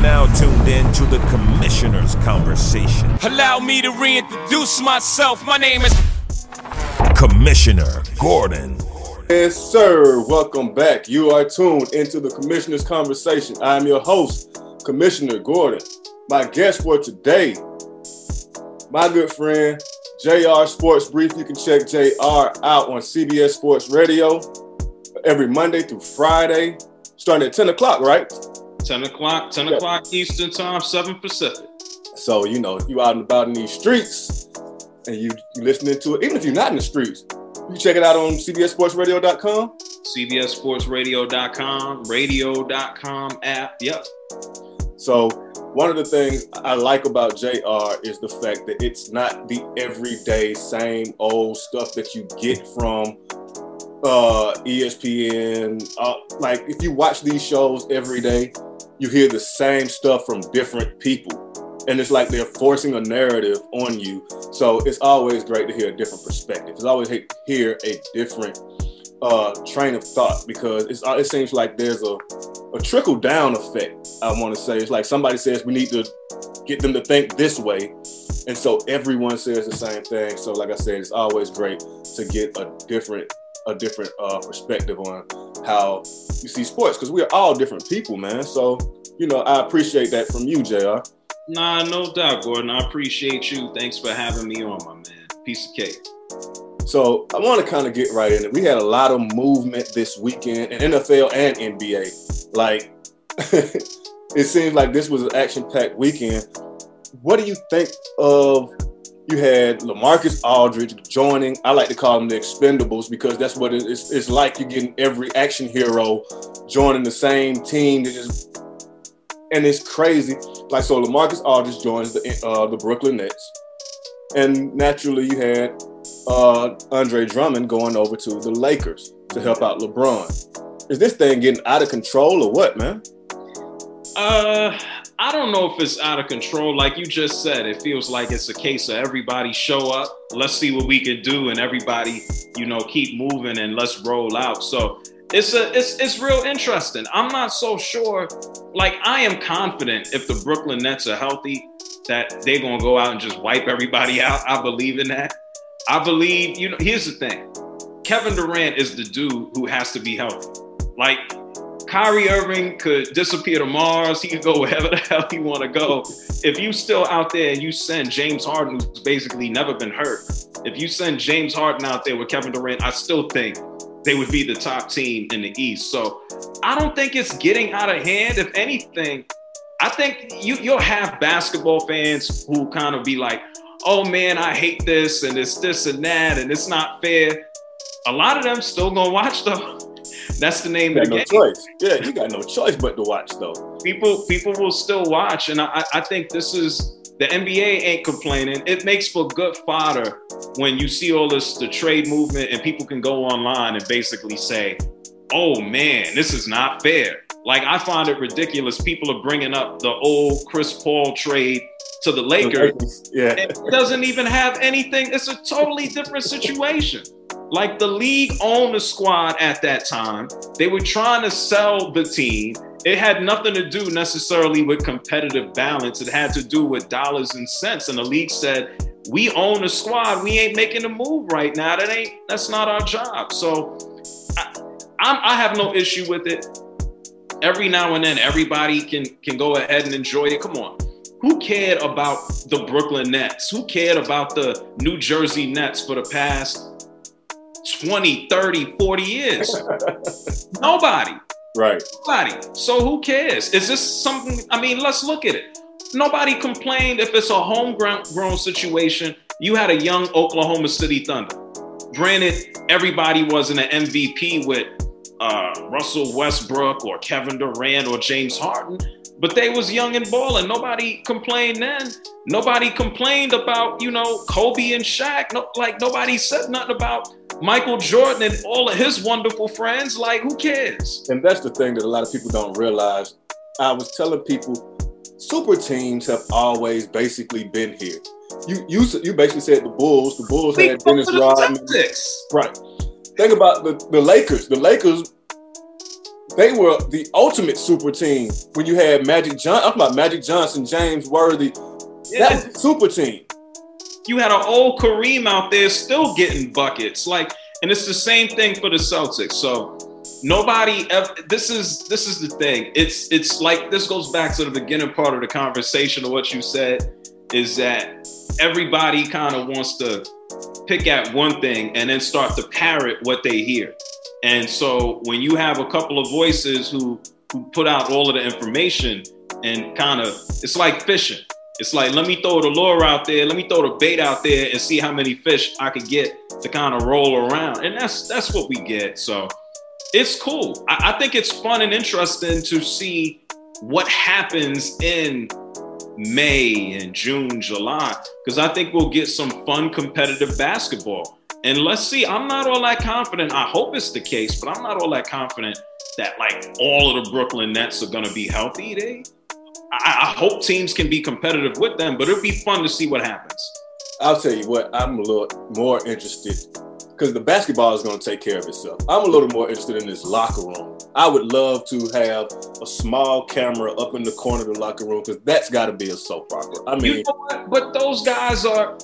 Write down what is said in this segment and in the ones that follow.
now tuned in to the Commissioner's Conversation. Allow me to reintroduce myself. My name is Commissioner Gordon. Yes, sir. Welcome back. You are tuned into the Commissioner's Conversation. I am your host, Commissioner Gordon. My guest for today, my good friend, JR Sports Brief. You can check JR out on CBS Sports Radio every Monday through Friday, starting at 10 o'clock, right? 10 o'clock Eastern Time, 7 Pacific. So, you know, if you're out and about in these streets and you listening to it, even if you're not in the streets, you can check it out on CBSSportsRadio.com. CBSSportsRadio.com, radio.com app, yep. So one of the things I like about JR is the fact that it's not the everyday same old stuff that you get from ESPN. Like if you watch these shows every day, you hear the same stuff from different people. And it's like they're forcing a narrative on you. So it's always great to hear a different perspective. It's always great to hear a different train of thought, because it seems like there's a trickle-down effect, I want to say. It's like somebody says we need to get them to think this way, and so everyone says the same thing. So like I said, it's always great to get a different perspective on how you see sports, because we are all different people, man. So, you know, I appreciate that from you, JR. Nah, no doubt, Gordon. I appreciate you. Thanks for having me on, my man. Piece of cake. So I want to kind of get right in it. We had a lot of movement this weekend in NFL and NBA. Like, it seems like this was an action-packed weekend. What do you think of, you had LaMarcus Aldridge joining, I like to call them the Expendables, because that's what it's like. You're getting every action hero joining the same team. And it's crazy. Like, so LaMarcus Aldridge joins the Brooklyn Nets. And naturally you had Andre Drummond going over to the Lakers to help out LeBron. Is this thing getting out of control or what, man? I don't know if it's out of control. Like you just said, it feels like it's a case of everybody show up, let's see what we can do, and everybody, you know, keep moving and let's roll out. So it's real interesting. I'm not so sure. Like, I am confident if the Brooklyn Nets are healthy that they're going to go out and just wipe everybody out. I believe in that. I believe, you know, here's the thing. Kevin Durant is the dude who has to be healthy. Like, Kyrie Irving could disappear to Mars. He could go wherever the hell he want to go. If you still out there and you send James Harden, who's basically never been hurt, if you send James Harden out there with Kevin Durant, I still think they would be the top team in the East. So I don't think it's getting out of hand. If anything, I think you'll have basketball fans who kind of be like, oh man, I hate this and it's this and that and it's not fair. A lot of them still gonna watch though. That's the name of the game. Choice. Yeah, you got no choice but to watch though. People will still watch, and I think this is, the NBA ain't complaining. It makes for good fodder when you see all this, the trade movement, and people can go online and basically say, oh man, this is not fair. Like, I find it ridiculous. People are bringing up the old Chris Paul trade to the Lakers. Yeah. It doesn't even have anything. It's a totally different situation. Like, the league owned the squad at that time. They were trying to sell the team. It had nothing to do necessarily with competitive balance. It had to do with dollars and cents. And the league said, we own the squad. We ain't making a move right now. That's not our job. So I have no issue with it. Every now and then, everybody can go ahead and enjoy it. Come on. Who cared about the Brooklyn Nets? Who cared about the New Jersey Nets for the past 20, 30, 40 years? Nobody. Right. Nobody. So who cares? Is this something? I mean, let's look at it. Nobody complained if it's a homegrown situation. You had a young Oklahoma City Thunder. Granted, everybody wasn't an MVP with Russell Westbrook or Kevin Durant or James Harden, but they was young and balling. Nobody complained then. Nobody complained about, you know, Kobe and Shaq. Nobody said nothing about Michael Jordan and all of his wonderful friends. Like, who cares? And that's the thing that a lot of people don't realize. I was telling people, super teams have always basically been here. You basically said the Bulls. The Bulls had Dennis Rodman. Right. Think about the Lakers. The Lakers they were the ultimate super team when you had Magic Johnson. I'm talking about Magic Johnson, James Worthy. Yeah. That was a super team. You had an old Kareem out there still getting buckets. And it's the same thing for the Celtics. So nobody ever, this is the thing. It's like, this goes back to the beginning part of the conversation of what you said, is that everybody kind of wants to pick at one thing and then start to parrot what they hear. And so when you have a couple of voices who put out all of the information and kind of, it's like fishing. It's like, let me throw the lure out there. Let me throw the bait out there and see how many fish I could get to kind of roll around. And that's what we get. So it's cool. I think it's fun and interesting to see what happens in May and June, July, because I think we'll get some fun competitive basketball. And let's see, I'm not all that confident. I hope it's the case, but I'm not all that confident that like all of the Brooklyn Nets are going to be healthy. I hope teams can be competitive with them, but it'll be fun to see what happens. I'll tell you what, I'm a little more interested because the basketball is going to take care of itself. I'm a little more interested in this locker room. I would love to have a small camera up in the corner of the locker room because that's got to be a soap opera. I mean, you know what? But those guys are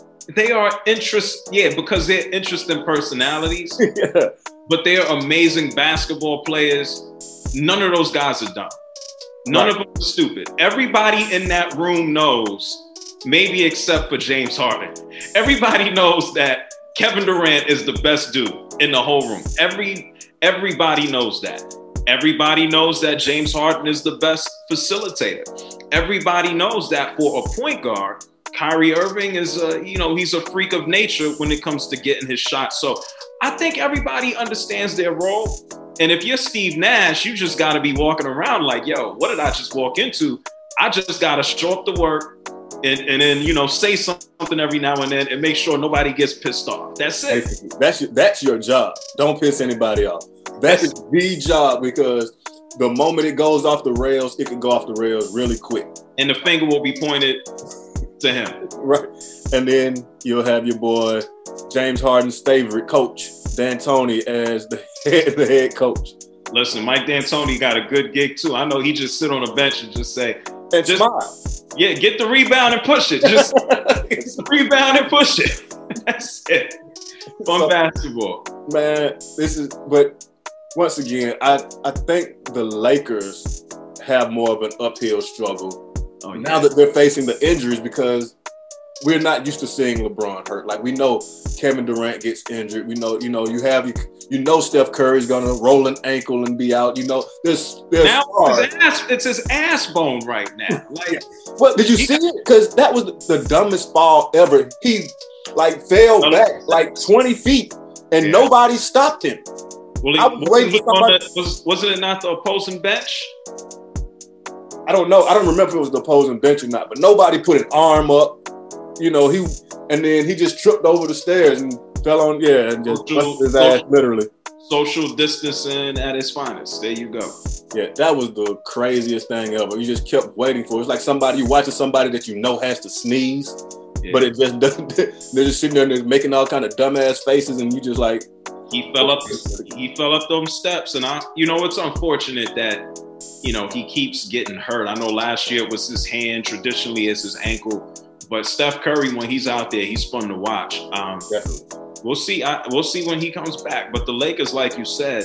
because they're interesting personalities. Yeah. But they're amazing basketball players. None of those guys are dumb. None of them are stupid. Everybody in that room knows, maybe except for James Harden, everybody knows that Kevin Durant is the best dude in the whole room. Everybody knows that. Everybody knows that James Harden is the best facilitator. Everybody knows that for a point guard, Kyrie Irving is he's a freak of nature when it comes to getting his shot. So I think everybody understands their role. And if you're Steve Nash, you just got to be walking around like, yo, what did I just walk into? I just got to show up to work and then, say something every now and then and make sure nobody gets pissed off. That's it. Basically, that's your job. Don't piss anybody off. That is the job because the moment it goes off the rails, it can go off the rails really quick. And the finger will be pointed to him. Right. And then you'll have your boy, James Harden's favorite coach, D'Antoni, as the head coach. Listen, Mike D'Antoni got a good gig too. I know he just sit on a bench and just say, and smile. Yeah, get the rebound and push it. Just rebound and push it. That's it. Fun basketball. Man, but once again, I think the Lakers have more of an uphill struggle now that they're facing the injuries because we're not used to seeing LeBron hurt. Like we know Kevin Durant gets injured. We know, Steph Curry's gonna roll an ankle and be out. There's now it's his ass bone right now. Like, what did you see it? Because that was the dumbest fall ever. He fell back 20 feet and nobody stopped him. Well, wasn't it not the opposing bench? I don't know. I don't remember if it was the opposing bench or not, but nobody put an arm up. And then he just tripped over the stairs and fell on, and just busted his ass, literally. Social distancing at its finest. There you go. Yeah, that was the craziest thing ever. You just kept waiting for it. It's like you watching somebody that has to sneeze, but it just doesn't. They're just sitting there and they're making all kind of dumbass faces, and you just like. He fell up those steps, and it's unfortunate that he keeps getting hurt. I know last year it was his hand, traditionally it's his ankle. But Steph Curry, when he's out there, he's fun to watch. Definitely. We'll see. We'll see when he comes back. But the Lakers, like you said,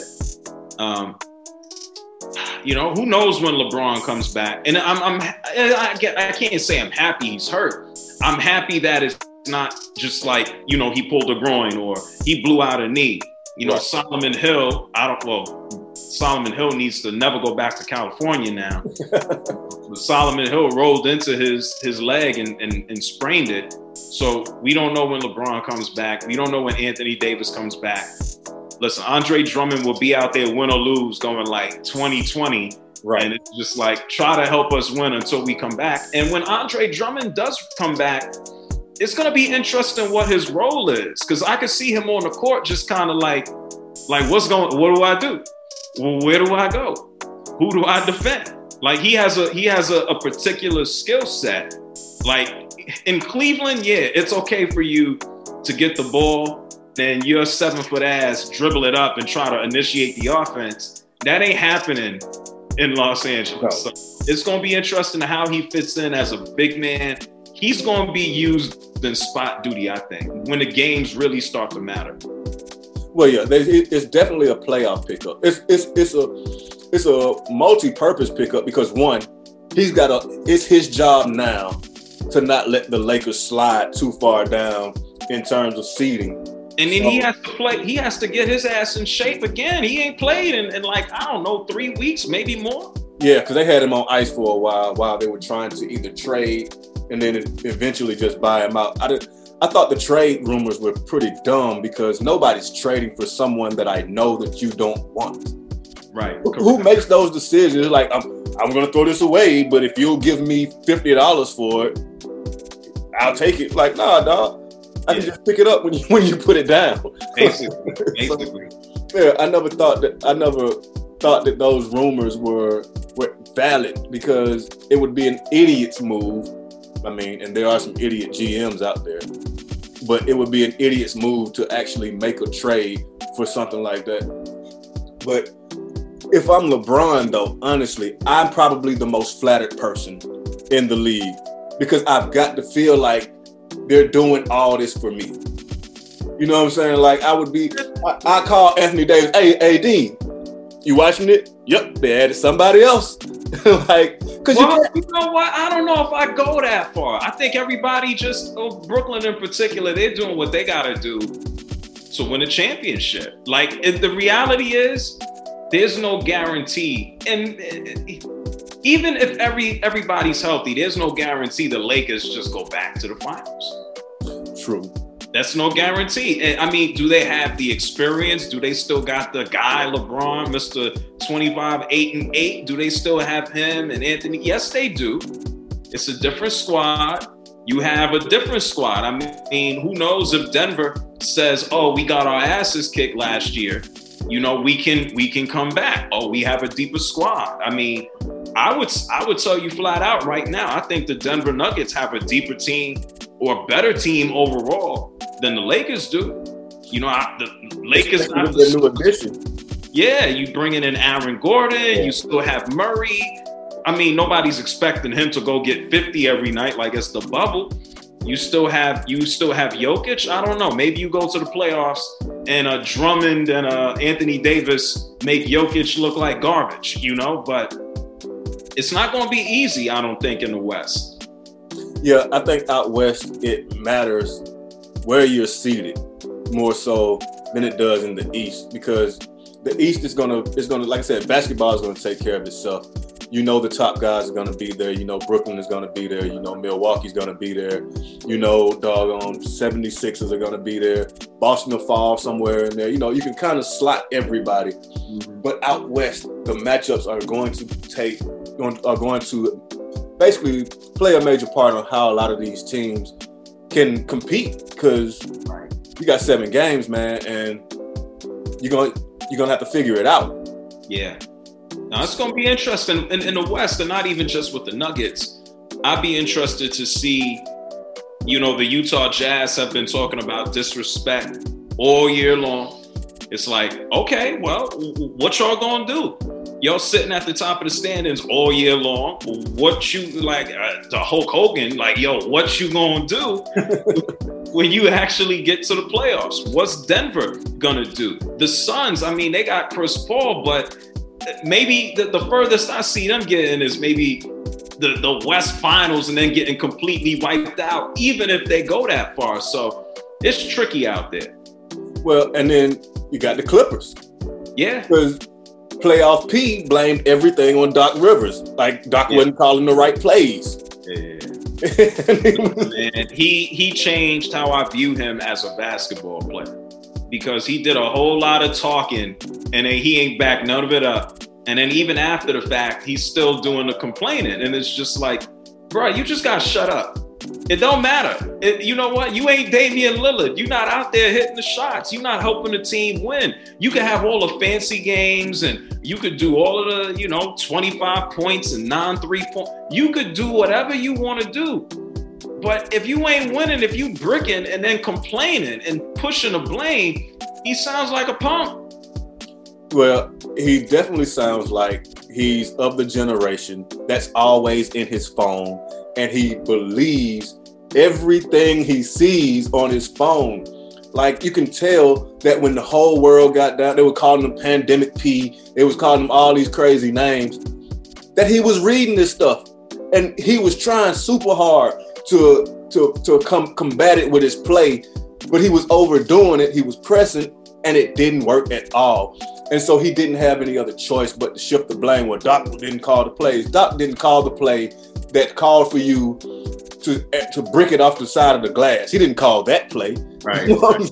who knows when LeBron comes back? And I can't say I'm happy he's hurt. I'm happy that it's not just like he pulled a groin or he blew out a knee. Right. Solomon Hill. Solomon Hill needs to never go back to California now. Solomon Hill rolled into his leg and sprained it. So we don't know when LeBron comes back. We don't know when Anthony Davis comes back. Listen, Andre Drummond will be out there win or lose going like 2020. Right. And it's just like, try to help us win until we come back. And when Andre Drummond does come back, it's going to be interesting what his role is. Because I could see him on the court just kind of like what do I do? Well, where do I go? Who do I defend? Like he has a particular skill set. Like in Cleveland, it's okay for you to get the ball, then your 7-foot ass dribble it up and try to initiate the offense. That ain't happening in Los Angeles. No. So it's going to be interesting how he fits in as a big man. He's going to be used in spot duty, I think, when the games really start to matter. Well, yeah, it's definitely a playoff pickup. It's a multi-purpose pickup because one, it's his job now to not let the Lakers slide too far down in terms of seeding. And then he has to play. He has to get his ass in shape again. He ain't played in like, I don't know, 3 weeks, maybe more. Yeah, because they had him on ice for a while they were trying to either trade and then eventually just buy him out. I thought the trade rumors were pretty dumb because nobody's trading for someone that I know that you don't want. Right. Who makes those decisions? Like, I'm going to throw this away, but if you'll give me $50 for it, I'll take it. Like, nah, dog. I can just pick it up when you put it down. Basically. So, yeah, I never thought that those rumors were valid because it would be an idiot's move. I mean, and there are some idiot GMs out there, but it would be an idiot's move to actually make a trade for something like that. But if I'm LeBron, though, honestly, I'm probably the most flattered person in the league because I've got to feel like they're doing all this for me. You know what I'm saying? Like, I call Anthony Davis, hey, AD, you watching it? Yep, they added somebody else. Like, because you know what? I don't know if I go that far. I think everybody Brooklyn in particular, they're doing what they got to do to win a championship. Like, the reality is, there's no guarantee. And even if everybody's healthy, there's no guarantee the Lakers just go back to the finals. True. That's no guarantee. I mean, do they have the experience? Do they still got the guy, LeBron, Mr. 25, 8-8? Do they still have him and Anthony? Yes, they do. It's a different squad. You have a different squad. I mean, who knows if Denver says, oh, we got our asses kicked last year. You know, we can come back. Oh, we have a deeper squad. I mean, I would tell you flat out right now, I think the Denver Nuggets have a deeper team or a better team overall than the Lakers do. You know, the Lakers not the new addition. Yeah, you bringing in Aaron Gordon, you still have Murray. I mean, nobody's expecting him to go get 50 every night like it's the bubble. You still have Jokic. I don't know. Maybe you go to the playoffs and Drummond and Anthony Davis make Jokic look like garbage, you know, but it's not going to be easy, I don't think, in the West. Yeah, I think out West, it matters where you're seated more so than it does in the East because the East is gonna, like I said, basketball is going to take care of itself. You know, the top guys are going to be there. You know, Brooklyn is going to be there. You know, Milwaukee's going to be there. You know, 76ers are going to be there. Boston will fall somewhere in there. You know, you can kind of slot everybody. Mm-hmm. But out West, the matchups are going to basically play a major part on how a lot of these teams can compete because you got 7 games, man, and you're gonna have to figure it out. Yeah. Now, it's going to be interesting in the West, and not even just with the Nuggets. I'd be interested to see, you know, the Utah Jazz have been talking about disrespect all year long. It's like, okay, well, what y'all going to do? Y'all sitting at the top of the standings all year long. What you, like, the Hulk Hogan, like, yo, what you going to do when you actually get to the playoffs? What's Denver going to do? The Suns, I mean, they got Chris Paul, but maybe the furthest I see them getting is maybe the West Finals and then getting completely wiped out, even if they go that far. So it's tricky out there. Well, and then you got the Clippers. Yeah. Because Playoff P blamed everything on Doc Rivers. Like, Doc wasn't calling the right plays. Yeah. And he changed how I view him as a basketball player. Because he did a whole lot of talking and then he ain't back none of it up. And then even after the fact, he's still doing the complaining. And it's just like, bro, you just got to shut up. It don't matter. You know what? You ain't Damian Lillard. You're not out there hitting the shots. You're not helping the team win. You can have all the fancy games and you could do all of the, 25 points and 9 3-point. You could do whatever you want to do. But if you ain't winning, if you bricking and then complaining and pushing the blame, he sounds like a punk. Well, he definitely sounds like he's of the generation that's always in his phone, and he believes everything he sees on his phone. Like, you can tell that when the whole world got down, they were calling him Pandemic P, they was calling him all these crazy names, that he was reading this stuff. And he was trying super hard to combat it with his play, but he was overdoing it, he was pressing, and it didn't work at all. And so he didn't have any other choice but to shift the blame. Well, Doc didn't call the plays. Doc didn't call the play that called for you to brick it off the side of the glass. He didn't call that play. Right.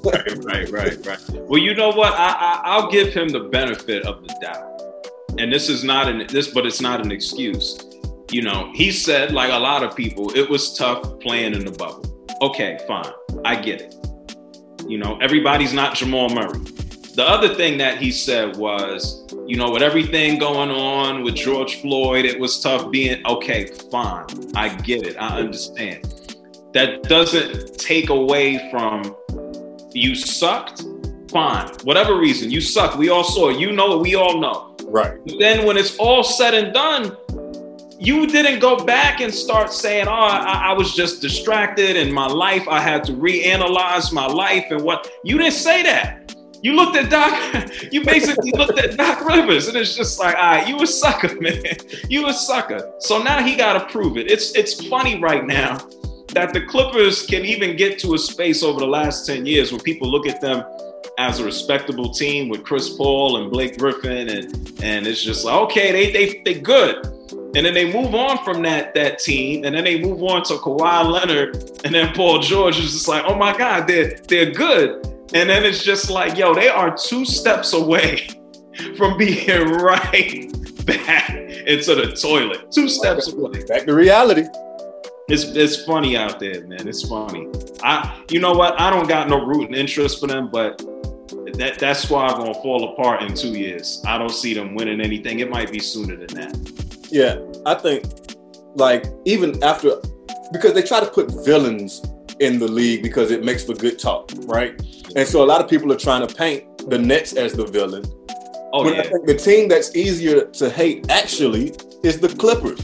Right. Well, you know what? I'll give him the benefit of the doubt. And this is not but it's not an excuse. You know, he said, like a lot of people, it was tough playing in the bubble. Okay, fine. I get it. You know, everybody's not Jamal Murray. The other thing that he said was, you know, with everything going on with George Floyd, it was tough being, okay, fine. I get it. I understand. That doesn't take away from you sucked. Fine. Whatever reason, you sucked. We all saw it. You know it. We all know. Right. But then when it's all said and done, you didn't go back and start saying, oh, I was just distracted in my life. I had to reanalyze my life and what. You didn't say that. You looked at Doc, you basically looked at Doc Rivers, and it's just like, all right, you a sucker, man. You a sucker. So now he got to prove it. It's funny right now that the Clippers can even get to a space over the last 10 years where people look at them as a respectable team with Chris Paul and Blake Griffin, and it's just like, okay, they good. And then they move on from that team, and then they move on to Kawhi Leonard, and then Paul George is just like, oh my God, they're good. And then it's just like, yo, they are 2 steps away from being right back into the toilet. 2 steps away. Back to reality. It's funny out there, man. It's funny. You know what? I don't got no rooting interest for them, but that squad gonna fall apart in 2 years. I don't see them winning anything. It might be sooner than that. Yeah, I think, like, even after, because they try to put villains in the league because it makes for good talk, right? And so a lot of people are trying to paint the Nets as the villain. Oh, but yeah. I think the team that's easier to hate actually is the Clippers.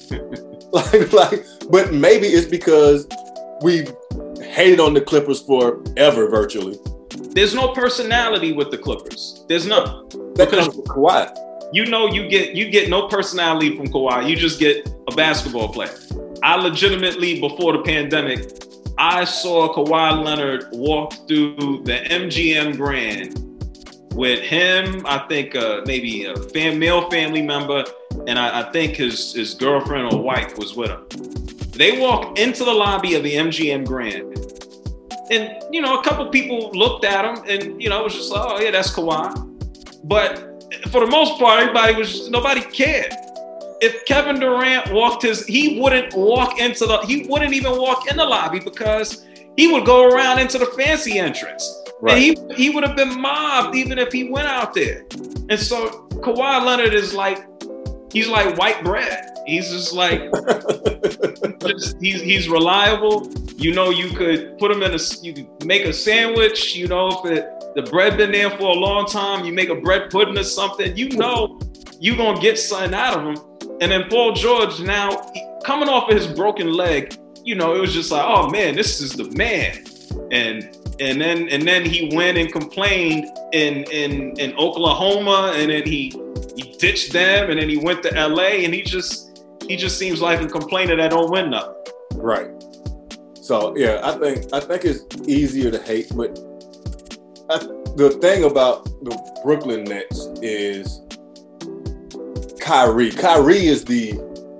But maybe it's because we've hated on the Clippers forever, virtually. There's no personality with the Clippers. There's none. That comes from Kawhi. You know, you get no personality from Kawhi. You just get a basketball player. I legitimately, before the pandemic, I saw Kawhi Leonard walk through the MGM Grand with him, I think maybe a male family member, and I think his girlfriend or wife was with him. They walked into the lobby of the MGM Grand, and, you know, a couple people looked at him, and, you know, it was just like, oh, yeah, that's Kawhi. But for the most part, nobody cared. If Kevin Durant he wouldn't even walk in the lobby because he would go around into the fancy entrance. Right. And he would have been mobbed even if he went out there. And so Kawhi Leonard is like, he's like white bread. He's just like, he's reliable. You know, you could put him you could make a sandwich, you know, if the bread been there for a long time, you make a bread pudding or something, you know, you're going to get something out of him. And then Paul George, now coming off of his broken leg, you know, it was just like, oh man, this is the man. And then he went and complained in Oklahoma, and then he ditched them, and then he went to LA, and he just seems like a complainer that don't win nothing. Right. So yeah, I think it's easier to hate, but the thing about the Brooklyn Nets is Kyrie. Kyrie is the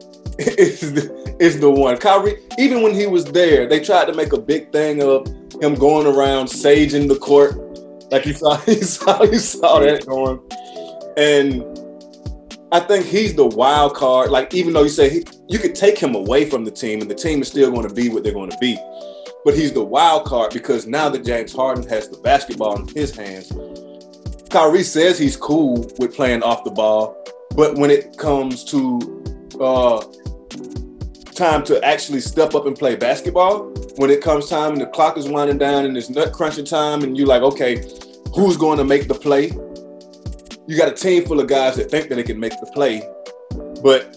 one. Kyrie, even when he was there, they tried to make a big thing of him going around saging the court. Like you saw that going. And I think he's the wild card. Like, even though you say you could take him away from the team and the team is still going to be what they're going to be. But he's the wild card because now that James Harden has the basketball in his hands, Kyrie says he's cool with playing off the ball. But when it comes to time to actually step up and play basketball, when it comes time and the clock is winding down and it's nut crunching time and you're like, okay, who's going to make the play? you got a team full of guys that think that they can make the play, but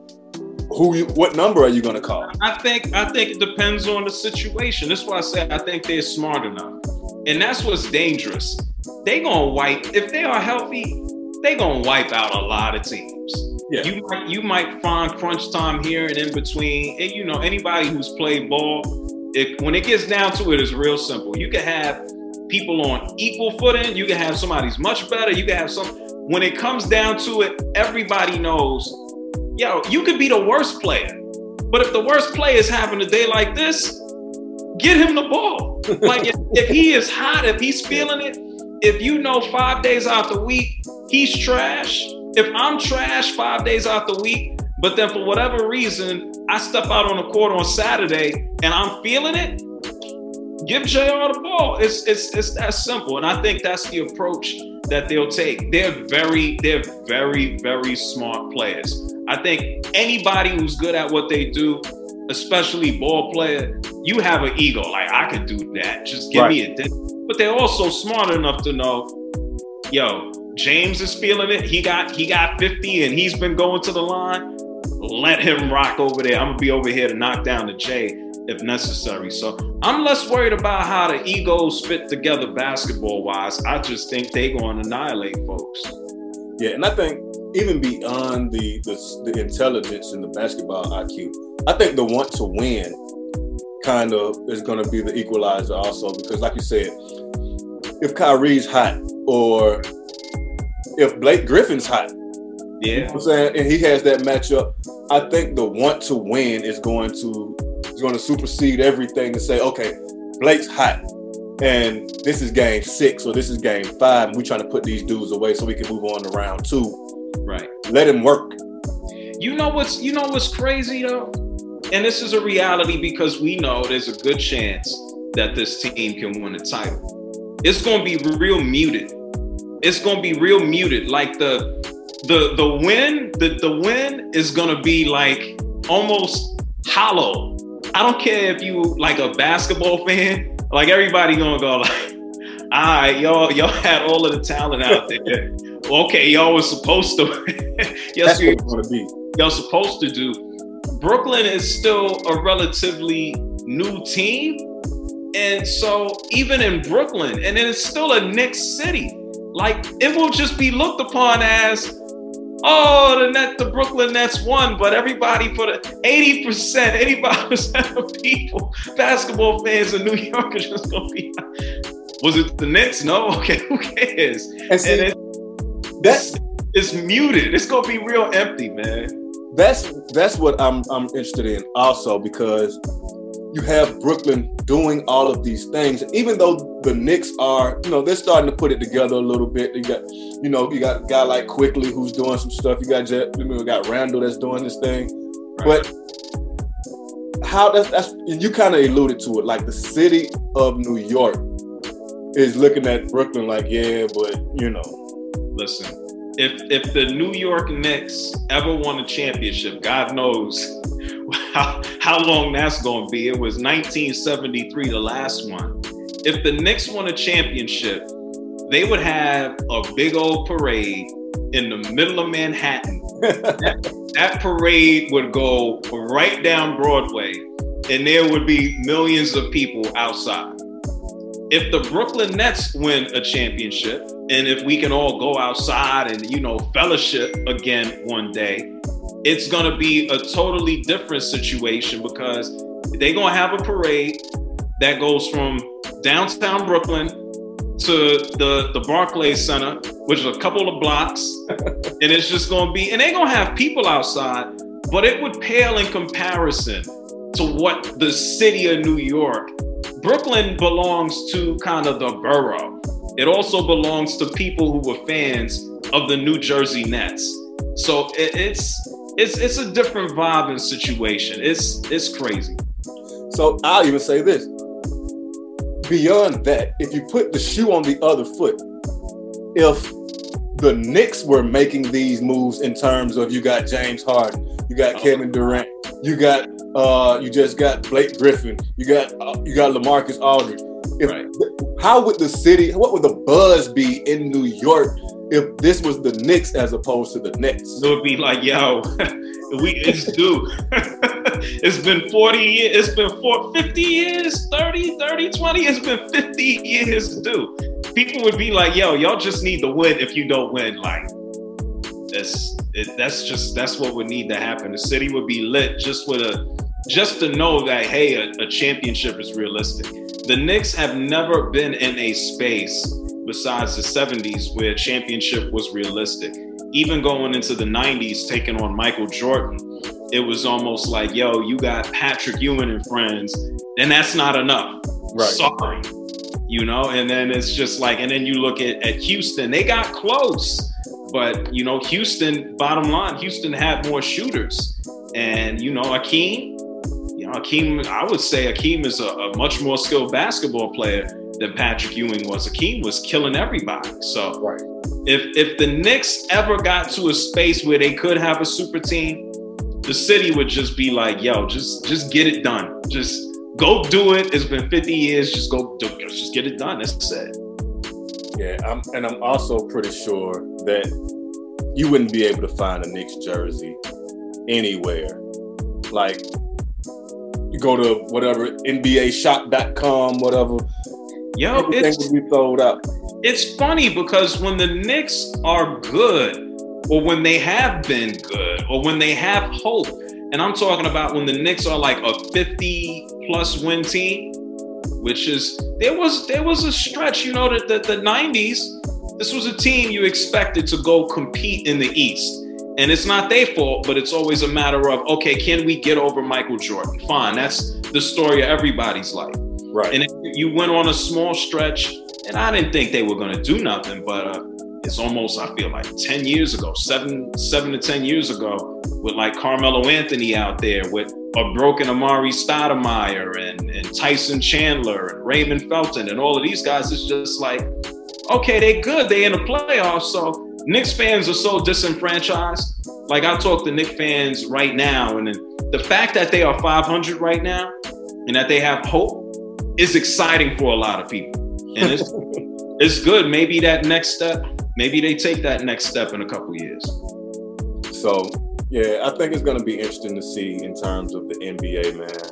what number are you going to call? I think it depends on the situation. That's why I say I think they're smart enough, and that's what's dangerous. They gonna wipe if they are healthy. They gonna wipe out a lot of teams. Yeah. You might find crunch time here and in between. And, you know, anybody who's played ball, when it gets down to it, it's real simple. You can have people on equal footing. You can have somebody who's much better. You can have some. When it comes down to it, everybody knows. Yo, you could be the worst player, but if the worst player is having a day like this, get him the ball. Like if he is hot, if he's feeling it, if you know 5 days out the week, he's trash. If I'm trash 5 days out the week, but then for whatever reason, I step out on the court on Saturday and I'm feeling it, give JR the ball. It's that simple. And I think that's the approach that they'll take. They're very, very smart players. I think anybody who's good at what they do, especially ball player, you have an ego. Like, I could do that. Just give me a dick. But they're also smart enough to know, yo, James is feeling it. He got 50 and he's been going to the line. Let him rock over there. I'm gonna be over here to knock down the J if necessary. So I'm less worried about how the egos fit together basketball wise. I just think they're going to annihilate folks. Yeah, and I think even beyond the intelligence and the basketball IQ, I think the want to win kind of is going to be the equalizer also, because like you said, if Kyrie's hot or if Blake Griffin's hot, yeah, you know what I'm saying, and he has that matchup, I think the want to win is going to supersede everything to say, okay, Blake's hot and this is game 6 or this is game 5 and we're trying to put these dudes away so we can move on to round 2. Right. Let him work. You know what's crazy though? And this is a reality because we know there's a good chance that this team can win a title. It's going to be real muted. It's going to be real muted. Like the win is going to be like almost hollow. I don't care if you like a basketball fan, like everybody going to go like, all right, y'all had all of the talent out there. Okay, y'all was supposed to. Yes, you're going to be. Y'all supposed to do. Brooklyn is still a relatively new team. And so even in Brooklyn, and then it's still a Knicks city, like it will just be looked upon as, oh, the Brooklyn Nets won, but everybody for the 85% of people, basketball fans in New York are just going to be, was it the Knicks? No? Okay, who cares? And it's muted. It's going to be real empty, man. That's what I'm interested in also, because you have Brooklyn doing all of these things. Even though the Knicks are, they're starting to put it together a little bit. You got a guy like Quickly who's doing some stuff. You got Randall that's doing this thing. Right. But how that's you kind of alluded to it. Like the city of New York is looking at Brooklyn like, yeah, but Listen. If the New York Knicks ever won a championship, God knows how long that's going to be. It was 1973, the last one. If the Knicks won a championship, they would have a big old parade in the middle of Manhattan. That parade would go right down Broadway, and there would be millions of people outside. If the Brooklyn Nets win a championship, and if we can all go outside and, fellowship again one day, it's going to be a totally different situation because they're going to have a parade that goes from downtown Brooklyn to the Barclays Center, which is a couple of blocks. And it's just going to be, and they're going to have people outside, but it would pale in comparison to what the city of New York. Brooklyn belongs to kind of the borough. It also belongs to people who were fans of the New Jersey Nets. So it's a different vibe and situation. It's crazy. So I'll even say this. Beyond that, if you put the shoe on the other foot, if the Knicks were making these moves in terms of you got James Harden, you got Kevin Durant, you just got Blake Griffin, you got LaMarcus Aldridge. What would the buzz be in New York if this was the Knicks as opposed to the Nets. It would be like, yo, it's due. It's been 40 years. It's been 50 years, 30, 20. It's been 50 years due. People would be like, yo, y'all just need to win. If you don't win, like, that's what would need to happen. The city would be lit just to know that, hey, a championship is realistic. The Knicks have never been in a space besides the 70s where championship was realistic. Even going into the 90s, taking on Michael Jordan, it was almost like, yo, you got Patrick Ewing and friends, and that's not enough. Right. Sorry. You know, and then it's just like, and then you look at Houston, they got close. But, you know, bottom line, Houston had more shooters. And, you know, Hakeem, I would say Hakeem is a much more skilled basketball player than Patrick Ewing was. Hakeem was killing everybody. So right. If the Knicks ever got to a space where they could have a super team, the city would just be like, yo, just get it done. Just go do it. It's been 50 years. Just go do it. Just get it done. That's it. Yeah, I'm also pretty sure that you wouldn't be able to find a Knicks jersey anywhere. Like, you go to whatever, NBAshop.com, whatever. Yo, everything would be sold out. It's funny because when the Knicks are good, or when they have been good, or when they have hope, and I'm talking about when the Knicks are like a 50-plus win team, which is, there was a stretch, you know, that the 90s, this was a team you expected to go compete in the East. And it's not their fault, but it's always a matter of, okay, can we get over Michael Jordan? Fine, that's the story of everybody's life. Right. And you went on a small stretch, and I didn't think they were going to do nothing, but it's almost, I feel like 10 years ago, 7 to 10 years ago, with like Carmelo Anthony out there, with a broken Amari Stoudemire and Tyson Chandler and Raymond Felton and all of these guys. It's just like, okay, they good. They in the playoffs. So Knicks fans are so disenfranchised. Like, I talk to Knicks fans right now, and the fact that they are 500 right now and that they have hope is exciting for a lot of people. And it's good. Maybe that next step, maybe they take that next step in a couple of years. So, yeah, I think it's going to be interesting to see in terms of the NBA,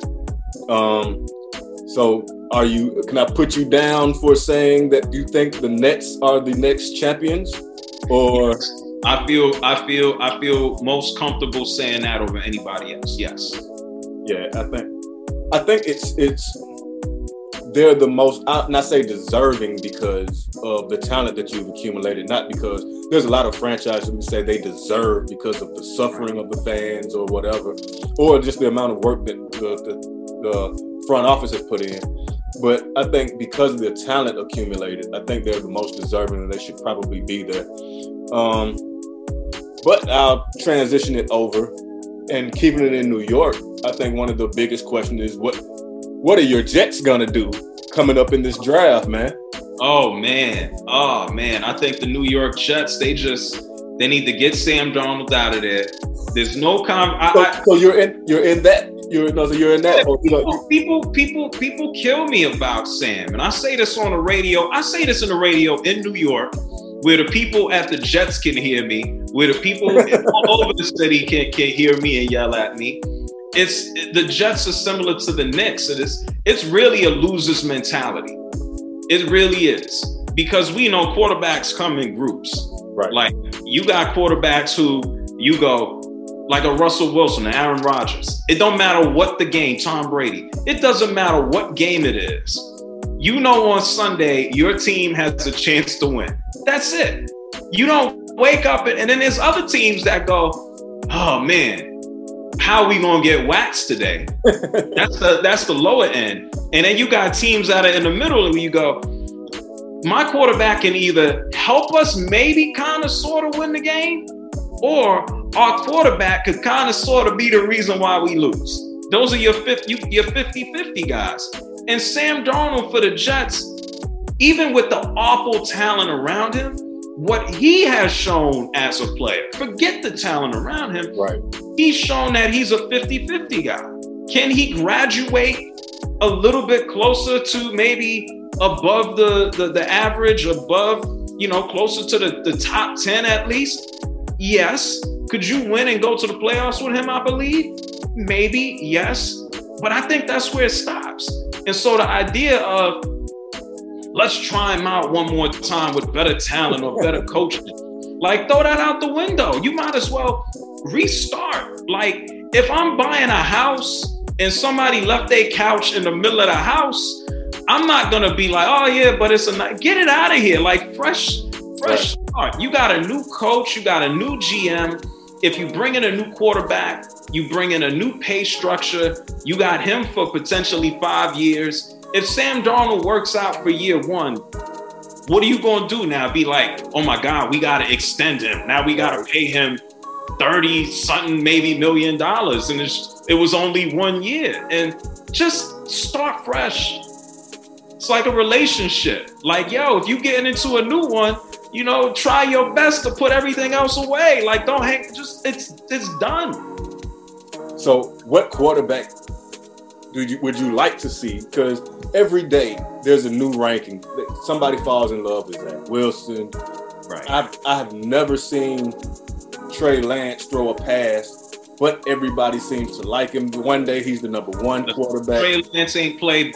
man. So can I put you down for saying that you think the Nets are the next champions? Or I feel most comfortable saying that over anybody else. Yes. Yeah, I think it's they're the most, and I say deserving because of the talent that you've accumulated, not because there's a lot of franchises who say they deserve because of the suffering of the fans or whatever, or just the amount of work that the front office has put in. But I think because of the talent accumulated, I think they're the most deserving and they should probably be there. But I'll transition it over and keeping it in New York. I think one of the biggest questions is what are your Jets gonna do coming up in this draft, man? Oh man. I think the New York Jets, they need to get Sam Darnold out of there. There's no So you're in that. You're in that. People kill me about Sam, and I say this on the radio. I say this on the radio in New York, where the people at the Jets can hear me, where the people all over the city can hear me and yell at me. The Jets are similar to the Knicks. It's really a loser's mentality. It really is, because we know quarterbacks come in groups. Right. Like, you got quarterbacks who you go, like a Russell Wilson, an Aaron Rodgers. It don't matter what the game, Tom Brady. It doesn't matter what game it is. You know on Sunday, your team has a chance to win. That's it. You don't wake up and then there's other teams that go, oh man, how are we going to get waxed today? That's the lower end. And then you got teams that are in the middle and you go, my quarterback can either help us maybe kind of sort of win the game, or our quarterback could kind of sort of be the reason why we lose. Those are your 50-50 guys. And Sam Darnold for the Jets, even with the awful talent around him, what he has shown as a player, forget the talent around him, right? He's shown that he's a 50-50 guy. Can he graduate a little bit closer to maybe above the average, above closer to the top 10 at least? Yes. Could you win and go to the playoffs with him, I believe? Maybe, yes. But I think that's where it stops. And so the idea of let's try him out one more time with better talent or better coaching, like throw that out the window. You might as well restart. Like if I'm buying a house and somebody left their couch in the middle of the house, I'm not gonna be like, oh yeah, but it's get it out of here. Like fresh start. You got a new coach, you got a new GM. If you bring in a new quarterback, you bring in a new pay structure. You got him for potentially 5 years. If Sam Darnold works out for year one, what are you going to do now? Be like, oh my God, we got to extend him. Now we got to pay him 30-something, maybe $1 million. And it was only 1 year. And just start fresh. It's like a relationship. Like, yo, if you getting into a new one, try your best to put everything else away. Like, don't hang, it's done. So what quarterback would you like to see? Because every day there's a new ranking. Somebody falls in love with Zach Wilson. Right. I have never seen Trey Lance throw a pass, but everybody seems to like him. One day he's the number one quarterback. Trey Lance ain't played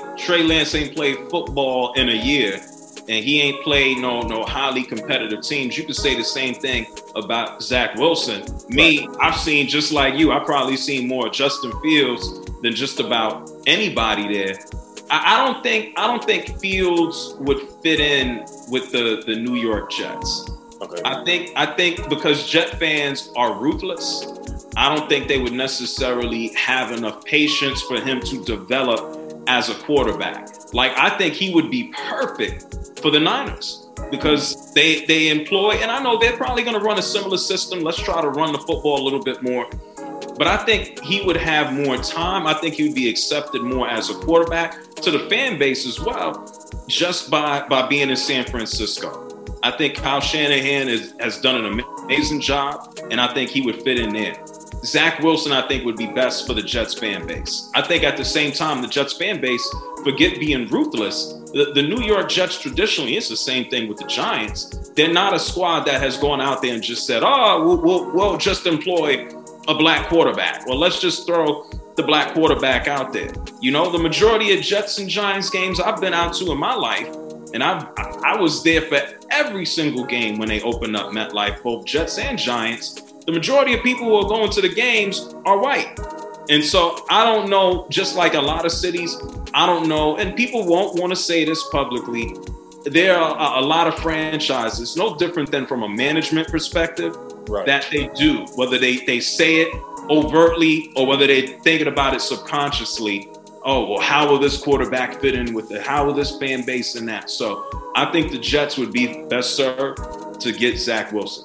football in a year. And he ain't played no highly competitive teams. You could say the same thing about Zach Wilson. Me, right. I've seen, just like you, I've probably seen more Justin Fields than just about anybody there. I don't think Fields would fit in with the New York Jets. Okay. I think because Jet fans are ruthless, I don't think they would necessarily have enough patience for him to develop as a quarterback. Like, I think he would be perfect for the Niners because they employ, and I know they're probably going to run a similar system. Let's try to run the football a little bit more. But I think he would have more time. I think he would be accepted more as a quarterback to the fan base as well, just by being in San Francisco. I think Kyle Shanahan has done an amazing job, and I think he would fit in there. Zach Wilson, I think, would be best for the Jets fan base. I think at the same time, the Jets fan base, forget being ruthless. The New York Jets traditionally, it's the same thing with the Giants. They're not a squad that has gone out there and just said, we'll just employ a black quarterback. Well, let's just throw the black quarterback out there. The majority of Jets and Giants games I've been out to in my life, and I was there for every single game when they opened up MetLife, both Jets and Giants. The majority of people who are going to the games are white. And so I don't know, just like a lot of cities, I don't know, and people won't want to say this publicly, there are a lot of franchises, no different than from a management perspective, right, that they do, whether they say it overtly or whether they're thinking about it subconsciously. Oh, well, how will this quarterback fit in with it? How will this fan base in that? So I think the Jets would be best served to get Zach Wilson.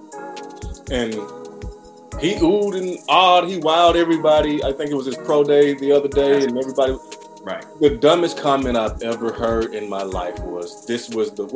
And he oohed and awed, he wowed everybody. I think it was his pro day the other day, and everybody. Right. The dumbest comment I've ever heard in my life was, this was the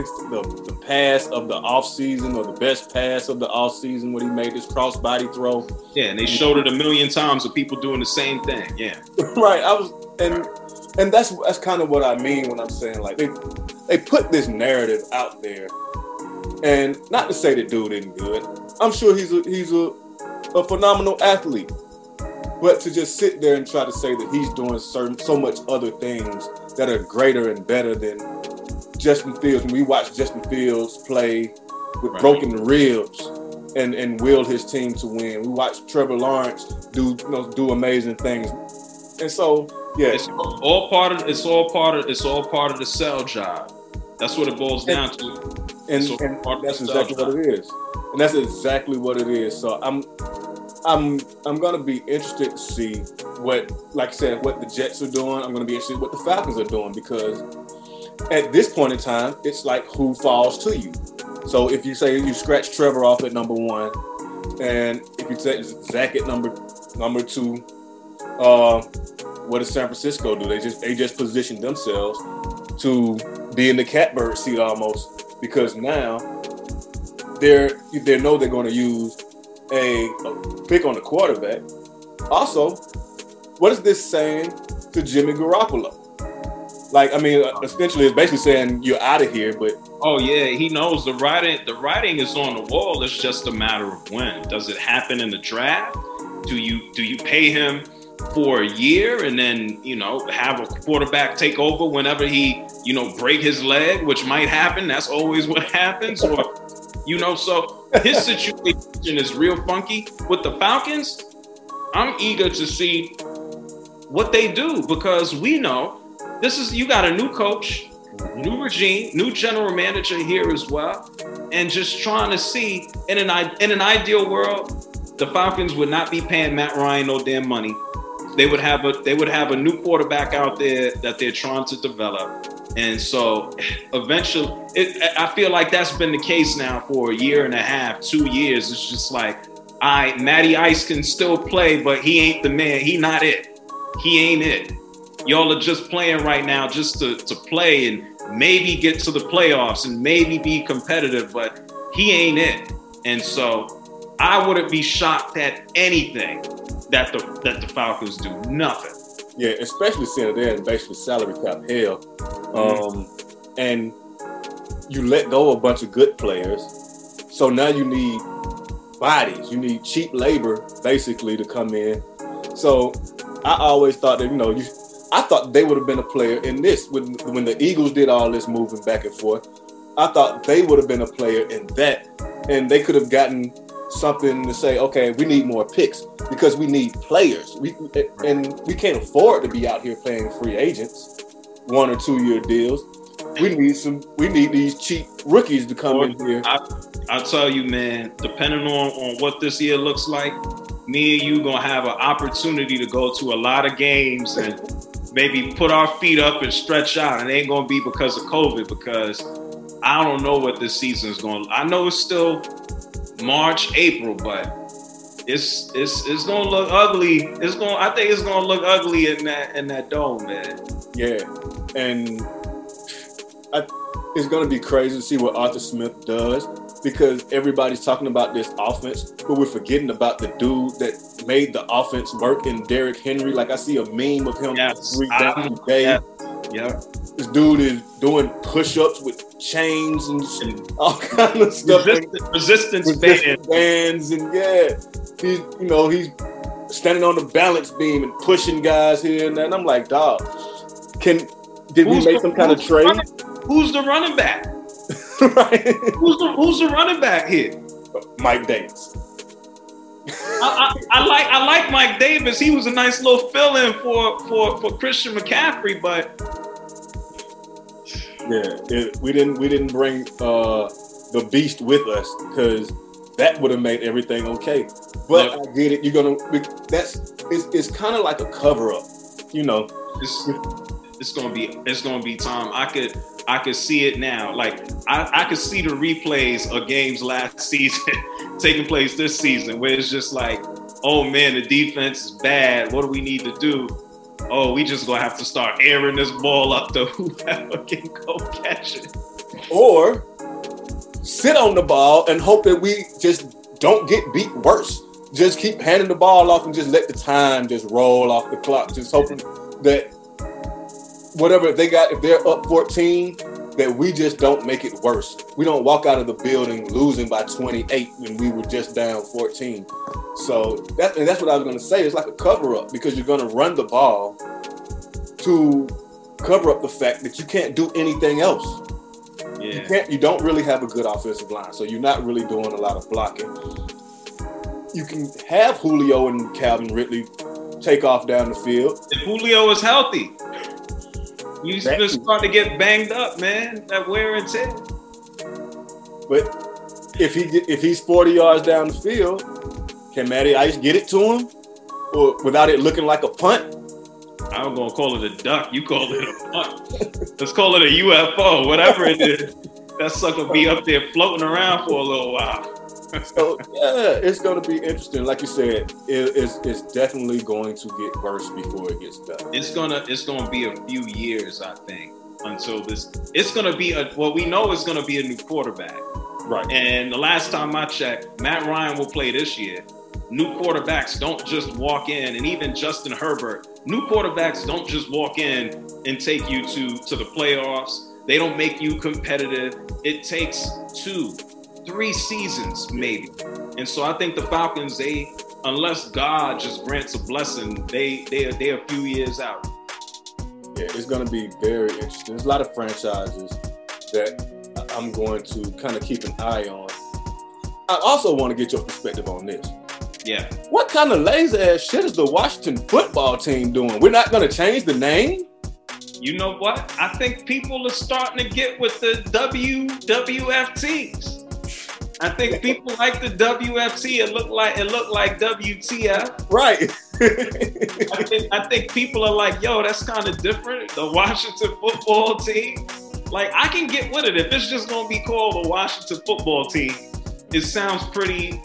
pass of the offseason, or the best pass of the offseason when he made this cross-body throw. Yeah, and they showed it a million times of people doing the same thing. Yeah. Right. And that's kind of what I mean when I'm saying, like, they put this narrative out there. And not to say the dude isn't good. I'm sure he's a phenomenal athlete. But to just sit there and try to say that he's doing so much other things that are greater and better than Justin Fields. When we watched Justin Fields play with broken ribs and willed his team to win. We watched Trevor Lawrence do amazing things. And so, yeah, it's all part of the sell job. That's what it boils down to. And that's exactly what it is. And that's exactly what it is. So I'm gonna be interested to see what the Jets are doing. I'm gonna be interested in what the Falcons are doing, because at this point in time, it's like who falls to you. So if you say you scratch Trevor off at number one, and if you say Zach at number two, what does San Francisco do? They just position themselves to be in the catbird seat almost, because now they know they're going to use a pick on the quarterback. Also, what is this saying to Jimmy Garoppolo? Like, I mean, essentially, it's basically saying you're out of here. But oh yeah, he knows the writing. The writing is on the wall. It's just a matter of when. Does it happen in the draft? Do you pay him for a year and then have a quarterback take over whenever he break his leg, which might happen? That's always what happens. Or so his situation is real funky with the Falcons. I'm eager to see what they do, because we know you got a new coach, new regime, new general manager here as well, and just trying to see in an ideal world, the Falcons would not be paying Matt Ryan no damn money. They would have a new quarterback out there that they're trying to develop. And so eventually, I feel like that's been the case now for a year and a half, 2 years. It's just like, Matty Ice can still play, but he ain't the man. He not it. He ain't it. Y'all are just playing right now just to play and maybe get to the playoffs and maybe be competitive, but he ain't it. And so I wouldn't be shocked at anything that the Falcons do. Nothing. Yeah, especially seeing they're in basically salary cap hell. And you let go of a bunch of good players. So now you need bodies. You need cheap labor, basically, to come in. So I always thought that, I thought they would have been a player in this. When the Eagles did all this moving back and forth, I thought they would have been a player in that. And they could have gotten something to say, okay, we need more picks because we need players. We can't afford to be out here paying free agents 1 or 2 year deals. We need these cheap rookies to come in here. I'll tell you, man, depending on what this year looks like, me and you gonna have an opportunity to go to a lot of games and maybe put our feet up and stretch out. And it ain't gonna be because of COVID, because I don't know what this season is going. I know it's still March, April, but it's gonna look ugly. I think it's gonna look ugly in that dome, man. Yeah, and it's gonna be crazy to see what Arthur Smith does, because everybody's talking about this offense, but we're forgetting about the dude that made the offense work in Derrick Henry. Like, I see a meme of him 3 times a day. Yeah. This dude is doing push-ups with chains and all kind of stuff. Resistance bands, and he's standing on the balance beam and pushing guys here and there. And I'm like, dog, did we make some kind of trade? Who's the running back? Right. Who's the running back here? Mike Davis. I like Mike Davis. He was a nice little fill-in for Christian McCaffrey, but we didn't bring the beast with us, because that would have made everything okay. But I get it. It's kind of like a cover-up, It's gonna be time. I could see it now. Like, I could see the replays of games last season taking place this season, where it's just like, oh man, the defense is bad. What do we need to do? Oh, we just gonna have to start airing this ball up to whoever can go catch it. Or sit on the ball and hope that we just don't get beat worse. Just keep handing the ball off and just let the time just roll off the clock. Just hoping that whatever they got, if they're up 14, that we just don't make it worse. We don't walk out of the building losing by 28 when we were just down 14. So that's what I was going to say. It's like a cover-up, because you're going to run the ball to cover up the fact that you can't do anything else. Yeah. You don't really have a good offensive line, so you're not really doing a lot of blocking. You can have Julio and Calvin Ridley take off down the field. If Julio is healthy. You just start to get banged up, man. That wear and tear. But if he's 40 yards down the field, can Matty Ice get it to him, or without it looking like a punt? I'm gonna call it a duck. You call it a punt. Let's call it a UFO, whatever it is. That sucker be up there floating around for a little while. So yeah, it's going to be interesting. Like you said, it's definitely going to get worse before it gets better. It's gonna be a few years, I think, until this. It's gonna be we know is gonna be a new quarterback, right? And the last time I checked, Matt Ryan will play this year. new quarterbacks don't just walk in, and even Justin Herbert, new quarterbacks don't just walk in and take you to the playoffs. They don't make you competitive. It takes 2-3 seasons maybe. And so I think the Falcons, unless God just grants a blessing, they're a few years out. Yeah, it's going to be very interesting. There's a lot of franchises that I'm going to kind of keep an eye on. I also want to get your perspective on this. Yeah. What kind of lazy ass shit is the Washington football team doing? We're not going to change the name? You know what? I think people are starting to get with the WWFTs. I think people like the WFT. It looked like WTF. Right. I think people are like, yo, that's kind of different. The Washington football team. Like, I can get with it if it's just gonna be called the Washington football team. It sounds pretty.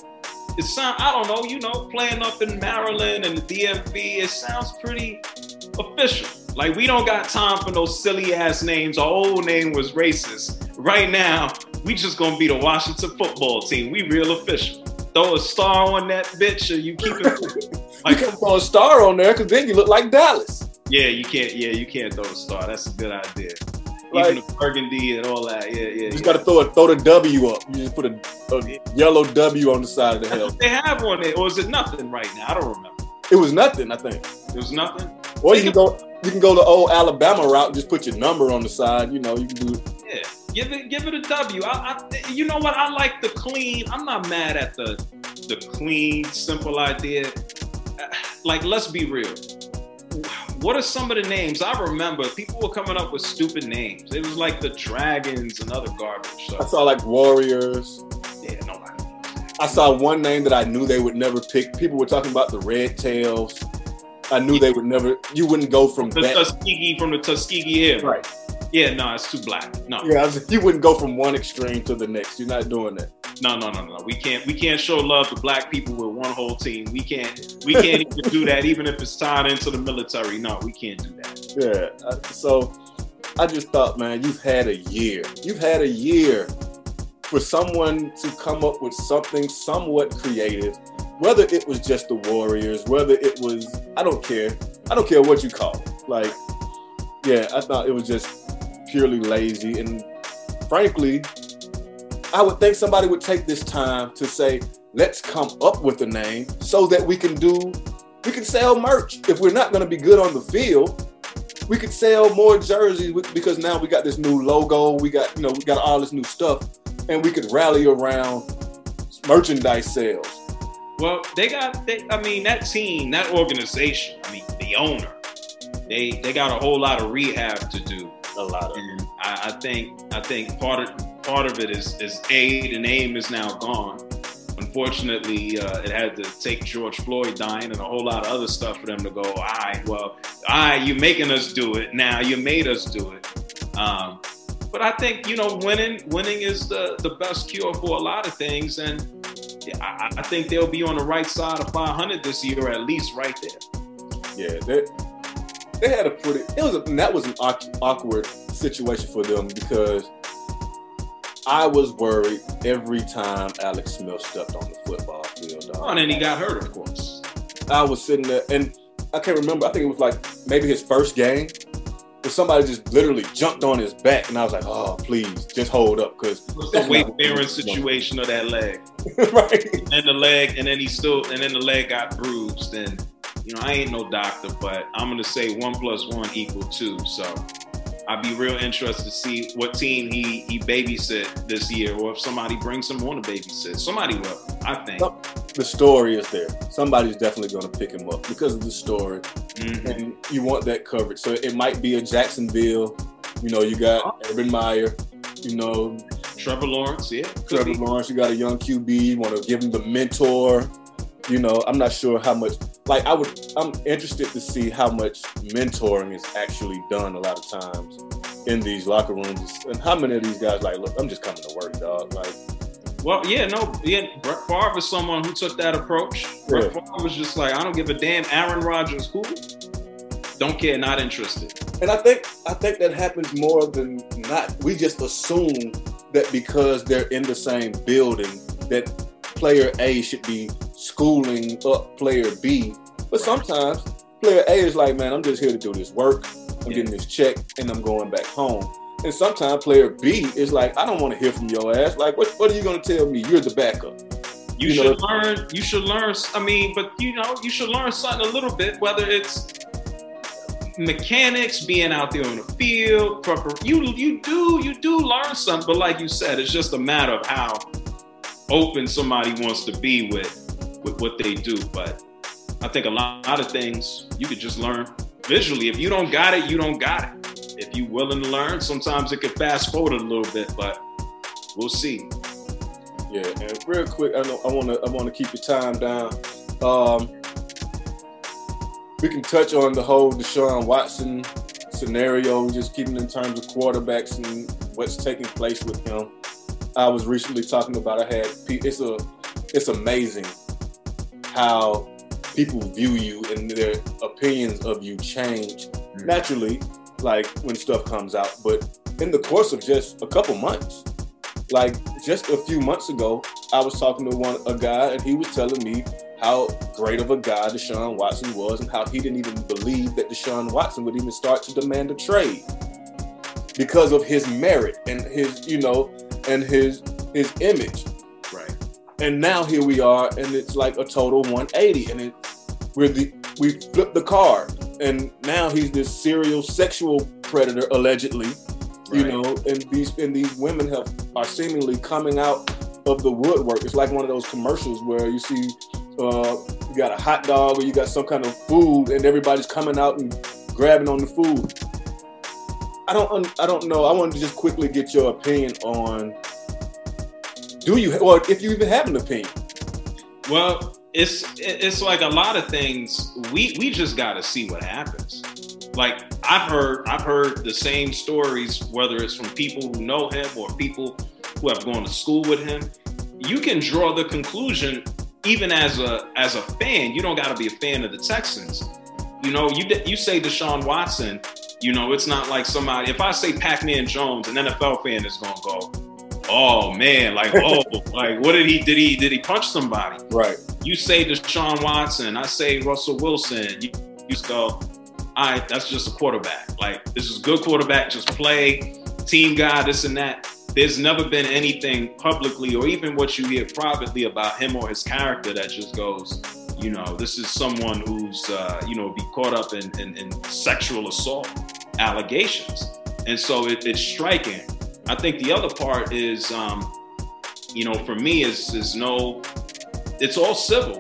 I don't know. Playing up in Maryland and the DMV. It sounds pretty official. Like, we don't got time for those silly ass names. Our old name was racist. Right now, we just gonna be the Washington football team. We real official. Throw a star on that bitch, or you keep it. Like, you can throw a star on there, because then you look like Dallas. Yeah, you can't throw a star. That's a good idea. Like, even the burgundy and all that. Yeah. You just gotta throw the W up. You just put a yellow W on the side of the helmet. They have one there, or is it nothing right now? I don't remember. It was nothing, I think. It was nothing. Or you can go the old Alabama route and just put your number on the side. You can do it. Yeah, give it a W. You know what? I like the clean. I'm not mad at the clean, simple idea. Like, let's be real. What are some of the names? I remember people were coming up with stupid names. It was like the Dragons and other garbage. So. I saw like Warriors. Yeah, nobody. I saw one name that I knew they would never pick. People were talking about the Red Tails. I knew they would never. You wouldn't go from that. Tuskegee from the Tuskegee Hill. Right. Yeah, no, it's too black. No. Yeah, you wouldn't go from one extreme to the next. You're not doing that. No. We can't show love to black people with one whole team. We can't even do that, even if it's tied into the military. No, we can't do that. Yeah. So I just thought, man, you've had a year. You've had a year for someone to come up with something somewhat creative. Whether it was just the Warriors, whether it was, I don't care. I don't care what you call it. Like, yeah, I thought it was just purely lazy. And frankly, I would think somebody would take this time to say, let's come up with a name so that we can sell merch. If we're not going to be good on the field, we could sell more jerseys because now we got this new logo. We got all this new stuff, and we could rally around merchandise sales. Well, that team, that organization, the owner, they got a whole lot of rehab to do. A lot of. And I think part of it is the name is now gone. Unfortunately, it had to take George Floyd dying and a whole lot of other stuff for them to go, all right, you're making us do it. Now you made us do it. But I think, winning is the best cure for a lot of things. And I think they'll be on the right side of 500 this year, at least right there. Yeah, they had that was an awkward situation for them because I was worried every time Alex Smith stepped on the football field. Oh, and then he got hurt, of course. I was sitting there, and I can't remember. I think it was like maybe his first game. But somebody just literally jumped on his back, and I was like, "Oh, please, just hold up," because it's the weight-bearing situation of that leg, right? And the leg got bruised. And I ain't no doctor, but I'm gonna say 1 + 1 = 2. So I'd be real interested to see what team he babysit this year, or if somebody brings him on to babysit. Somebody will, I think. The story is there. Somebody's definitely going to pick him up because of the story. Mm-hmm. And you want that coverage. So it might be a Jacksonville. You got Urban Meyer. Trevor Lawrence, yeah. Trevor Lawrence, you got a young QB. You want to give him the mentor. I'm not sure how much. I'm interested to see how much mentoring is actually done a lot of times in these locker rooms, and how many of these guys look, I'm just coming to work, dog. Brett Favre is someone who took that approach. Yeah. Brett Favre was just like, I don't give a damn. Aaron Rodgers, who? Don't care, not interested. And I think that happens more than not. We just assume that because they're in the same building, that player A should be schooling up player B. But sometimes player A is like, man, I'm just here to do this work. I'm getting this check and I'm going back home. And sometimes player B is like, I don't want to hear from your ass. Like, what are you going to tell me? You're the backup. You should learn. I mean, but you should learn something a little bit, whether it's mechanics, being out there on the field, you do learn something. But like you said, it's just a matter of how open somebody wants to be with what they do. But I think a lot of things you could just learn visually. If you don't got it, you don't got it. If you're willing to learn, sometimes it could fast forward a little bit, but we'll see. Yeah, and real quick, I want to keep your time down. We can touch on the whole Deshaun Watson scenario, just keeping in terms of quarterbacks and what's taking place with him. I was recently talking about, it's amazing how people view you and their opinions of you change naturally, like when stuff comes out. But in the course of just a couple months, like just a few months ago, I was talking to a guy and he was telling me how great of a guy Deshaun Watson was and how he didn't even believe that Deshaun Watson would even start to demand a trade because of his merit and his, and his image. Right. And now here we are, and it's like a total 180, and we flipped the card, and now he's this serial sexual predator allegedly, right. and these women are seemingly coming out of the woodwork. It's like one of those commercials where you see you got a hot dog or you got some kind of food, and everybody's coming out and grabbing on the food. I don't know. I wanted to just quickly get your opinion on. If you even have an opinion? Well, it's like a lot of things. We just got to see what happens. Like I've heard the same stories, whether it's from people who know him or people who have gone to school with him. You can draw the conclusion, even as a fan. You don't got to be a fan of the Texans. You say Deshaun Watson. It's not like somebody. If I say Pac-Man Jones, an NFL fan is gonna go, oh man, like what did he punch somebody? Right. You say Deshaun Watson, I say Russell Wilson. You just go, all right, that's just a quarterback. Like this is a good quarterback, just play, team guy, this and that. There's never been anything publicly or even what you hear privately about him or his character that just goes, this is someone who's, be caught up in sexual assault allegations. And so it's striking. I think the other part is, for me is no, it's all civil.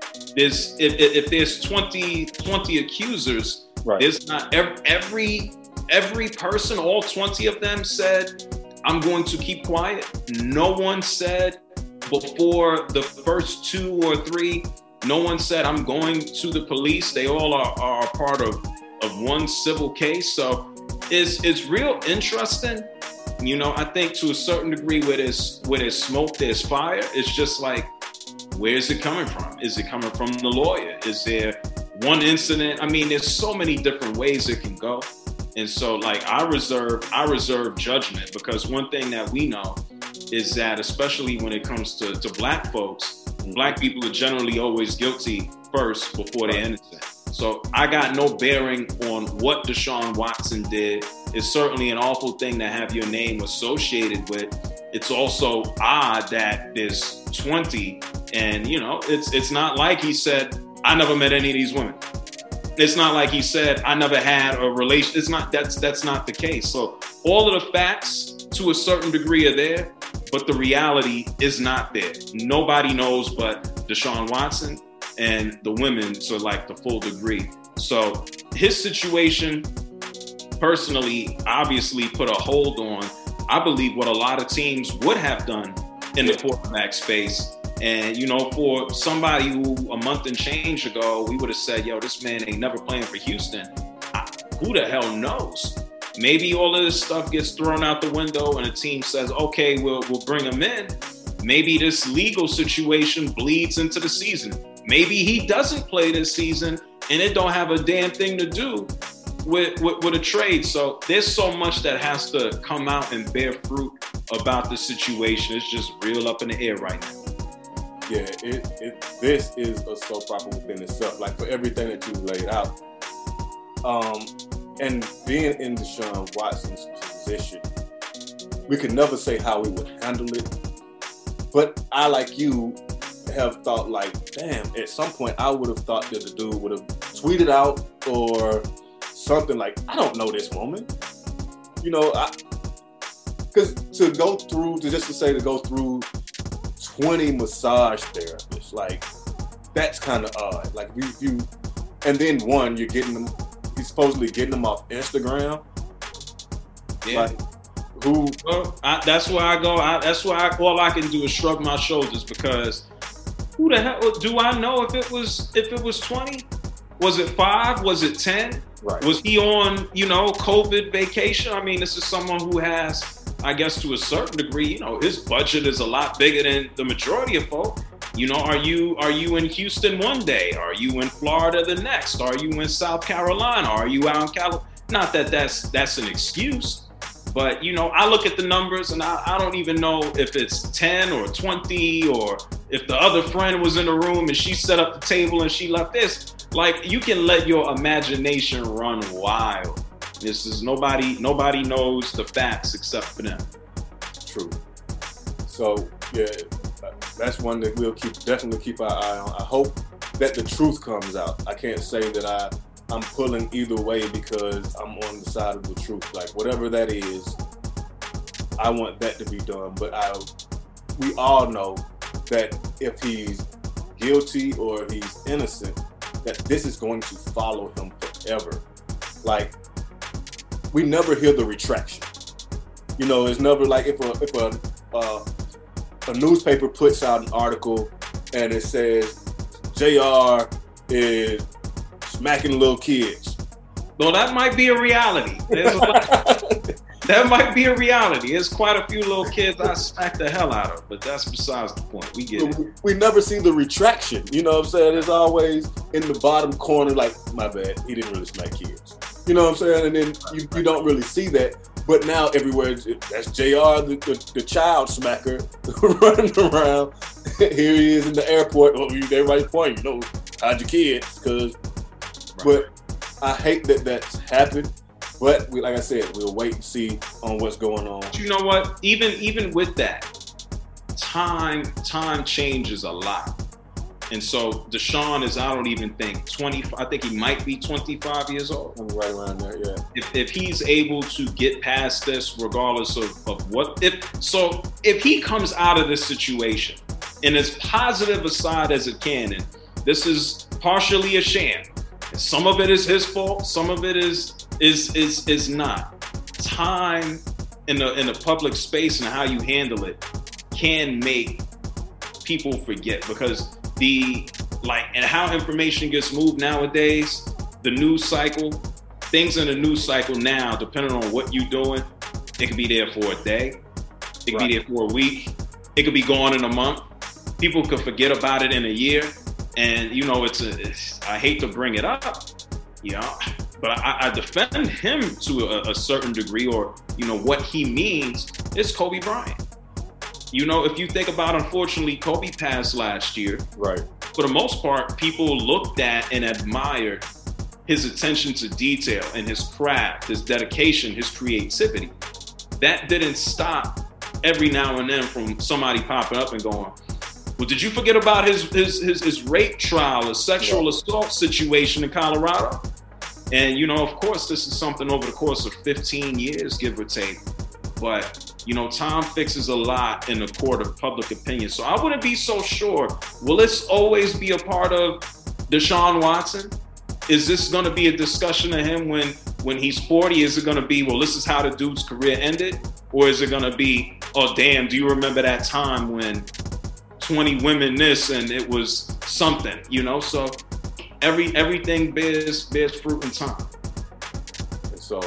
If there's 20 accusers, right. There's not every person, all 20 of them said, I'm going to keep quiet. No one said before the first 2 or 3, no one said I'm going to the police. They all are part of one civil case. So it's real interesting. I think to a certain degree where there's smoke, there's fire. It's just like, where is it coming from? Is it coming from the lawyer? Is there one incident? I mean, there's so many different ways it can go. And so like I reserve judgment, because one thing that we know is that especially when it comes to black folks, black people are generally always guilty first before they're innocent. So I got no bearing on what Deshaun Watson did. It's certainly an awful thing to have your name associated with. It's also odd that there's 20 and, it's not like he said, I never met any of these women. It's not like he said, I never had a relation. It's not, that's not the case. So all of the facts to a certain degree are there, but the reality is not there. Nobody knows but Deshaun Watson and the women to like the full degree. So his situation personally, obviously put a hold on, I believe, what a lot of teams would have done in the quarterback space. And, for somebody who a month and change ago, we would have said, yo, this man ain't never playing for Houston. Who the hell knows? Maybe all of this stuff gets thrown out the window and a team says, okay, we'll bring him in. Maybe this legal situation bleeds into the season. Maybe he doesn't play this season and it don't have a damn thing to do with a trade. So there's so much that has to come out and bear fruit about the situation. It's just real up in the air right now. Yeah, this is a soap opera within itself. Like for everything that you laid out, and being in Deshaun Watson's position, we could never say how we would handle it. But I, like you, have thought like, damn, at some point I would have thought that the dude would have tweeted out or something like, I don't know this woman. You know, because to go through 20 massage therapists, like, that's kind of odd. Like, you, and then you're getting them, he's supposedly getting them off Instagram. Yeah. Like, who? Well, that's where I go. All I can do is shrug my shoulders, because who the hell do I know if it was 20? Was it 5? Was it 10? Right. Was he on, COVID vacation? I mean, this is someone who has, I guess, to a certain degree, his budget is a lot bigger than the majority of folk. Are you in Houston one day? Are you in Florida the next? Are you in South Carolina? Are you out in California? Not that that's an excuse, but I look at the numbers and I don't even know if it's 10 or 20, or if the other friend was in the room and she set up the table and she left this. Like, you can let your imagination run wild. This is nobody knows the facts except for them. True. So yeah, that's one that we'll definitely keep our eye on. I hope that the truth comes out. I can't say that I'm pulling either way because I'm on the side of the truth. Like, whatever that is, I want that to be done. But we all know that if he's guilty or he's innocent, that this is going to follow him forever. Like, we never hear the retraction. It's never like if a newspaper puts out an article and it says JR is smacking little kids. Well, that might be a reality. That might be a reality. There's quite a few little kids I smacked the hell out of, but that's besides the point. We get it. We never see the retraction. You know what I'm saying? It's always in the bottom corner, like, my bad, he didn't really smack kids. You know what I'm saying? And then you don't really see that. But now everywhere, that's JR, the child smacker, running around. Here he is in the airport. Oh, everybody's pointing, hide your kids. But I hate that that's happened. But like I said, we'll wait and see on what's going on. But you know what? Even with that, time changes a lot. And so Deshaun is, I don't even think 20. I think he might be 25 years old. Right around there, yeah. If he's able to get past this, regardless of what, if he comes out of this situation and as positive a side as it can, and this is partially a sham. Some of it is his fault. Some of it is not. Time in the public space and how you handle it can make people forget, because and how information gets moved nowadays, the news cycle, things in the news cycle now, depending on what you're doing, it could be there for a day, it could be there for a week, it could be gone in a month. People could forget about it in a year, and I hate to bring it up, but I defend him to a certain degree, or what he means is Kobe Bryant. If you think about, unfortunately, Kobe passed last year. Right. For the most part, people looked at and admired his attention to detail and his craft, his dedication, his creativity. That didn't stop every now and then from somebody popping up and going, well, did you forget about his rape trial, his sexual assault situation in Colorado? And, of course, this is something over the course of 15 years, give or take. But time fixes a lot in the court of public opinion. So I wouldn't be so sure. Will this always be a part of Deshaun Watson? Is this going to be a discussion of him when he's 40? Is it going to be, well, this is how the dude's career ended? Or is it going to be, oh, damn, do you remember that time when 20 women this and it was something, So everything bears fruit in time. And so,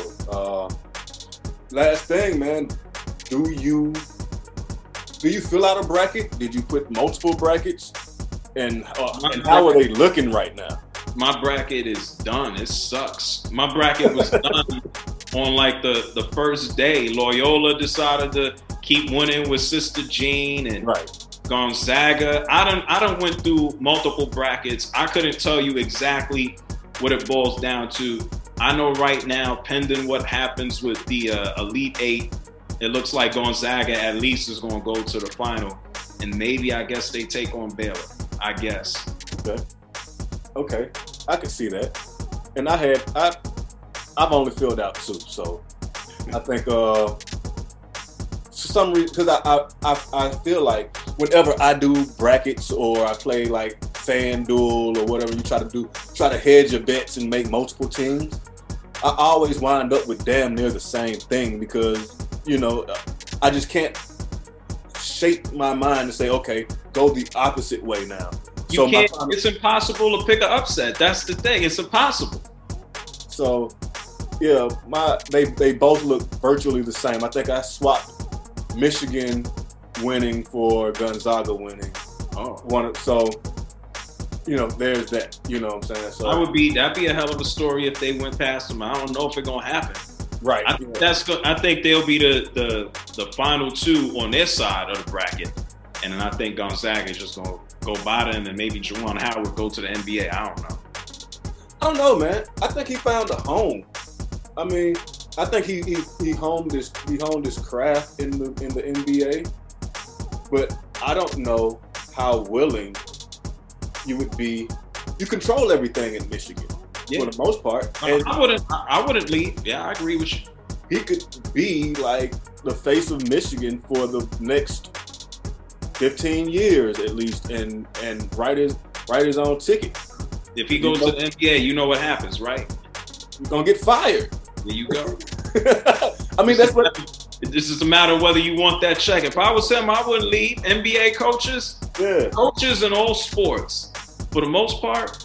last thing, man. Do you fill out a bracket? Did you put multiple brackets? And how are they looking right now? My bracket is done. It sucks. My bracket was done on like the first day. Loyola decided to keep winning with Sister Jean and Right. Gonzaga. I done went through multiple brackets. I couldn't tell you exactly what it boils down to. I know right now, pending what happens with the Elite Eight, it looks like Gonzaga at least is going to go to the final. And maybe, I guess, they take on Baylor, I guess. Okay. I could see that. And I've only filled out 2, so I think for some reason, because I feel like whenever I do brackets or I play like FanDuel or whatever you try to hedge your bets and make multiple teams, I always wind up with damn near the same thing because, I just can't shape my mind to say, okay, go the opposite way now. You can't. It's impossible to pick an upset. That's the thing. It's impossible. So, yeah, they both look virtually the same. I think I swapped Michigan winning for Gonzaga winning. So, there's that. You know what I'm saying? So that'd be a hell of a story if they went past them. I don't know if it's gonna happen. Right. I think they'll be the final 2 on their side of the bracket, and then I think Gonzaga is just gonna go by them, and maybe Juwan Howard go to the NBA. I don't know, man. I think he found a home. I mean, I think he honed his craft in the NBA, but I don't know how willing you would be. You control everything in Michigan for the most part. And I wouldn't leave. Yeah, I agree with you. He could be like the face of Michigan for the next 15 years at least, and write his own ticket. If he goes to the NBA, you know what happens, right? You're gonna get fired. There you go. I mean, that's what. This is a matter of whether you want that check. If I was him, I wouldn't leave. NBA coaches, coaches in all sports, for the most part,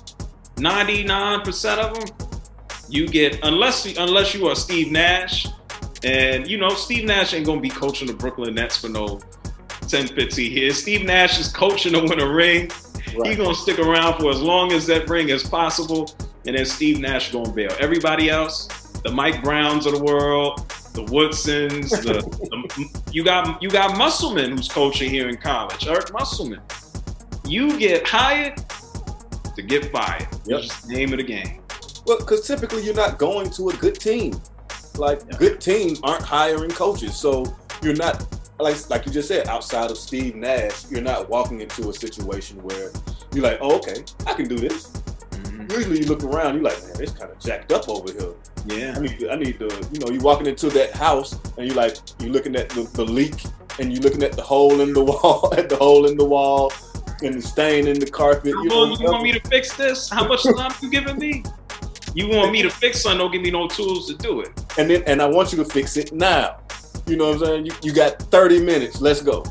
99% of them, you get unless you are Steve Nash, and Steve Nash ain't gonna be coaching the Brooklyn Nets for no 10, 15 years. Steve Nash is coaching to win a ring. Right. He's going to stick around for as long as that ring is possible, and then Steve Nash going to bail. Everybody else, the Mike Browns of the world, the Woodsons, you got Musselman who's coaching here in college, Eric Musselman. You get hired to get fired. Yep. It's just the name of the game. Well, because typically you're not going to a good team. Good teams aren't hiring coaches, so you're not. Like you just said, outside of Steve Nash, you're not walking into a situation where you're like, oh, okay, I can do this. Mm-hmm. Usually you look around, you're like, man, it's kind of jacked up over here. Yeah. I need to, you're walking into that house and you're looking at the leak and you're looking at the hole in the wall, and the stain in the carpet. You want me to fix this? How much time you giving me? You want me to fix something, don't give me no tools to do it. And I want you to fix it now. You know what I'm saying? You got 30 minutes. Let's go.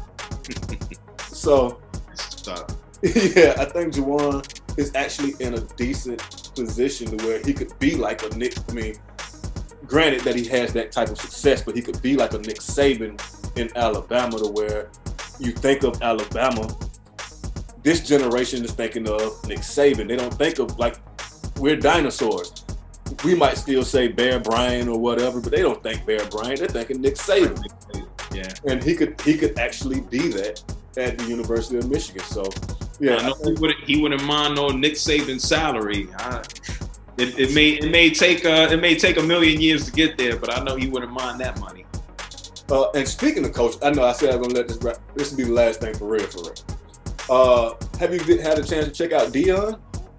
So, yeah, I think Juwan is actually in a decent position to where he could be like a Nick. I mean, granted that he has that type of success, but he could be like a Nick Saban in Alabama, to where you think of Alabama. This generation is thinking of Nick Saban. They don't think of, like, we're dinosaurs. We might still say Bear Bryant or whatever, but they don't think Bear Bryant. They're thinking Nick Saban. Yeah. And he could actually be that at the University of Michigan. So, yeah. I know he wouldn't mind no Nick Saban salary. It may take a million years to get there, but I know he wouldn't mind that money. And speaking of coach, I know I said I was gonna let this wrap. This will be the last thing for real. Have you had a chance to check out Deion?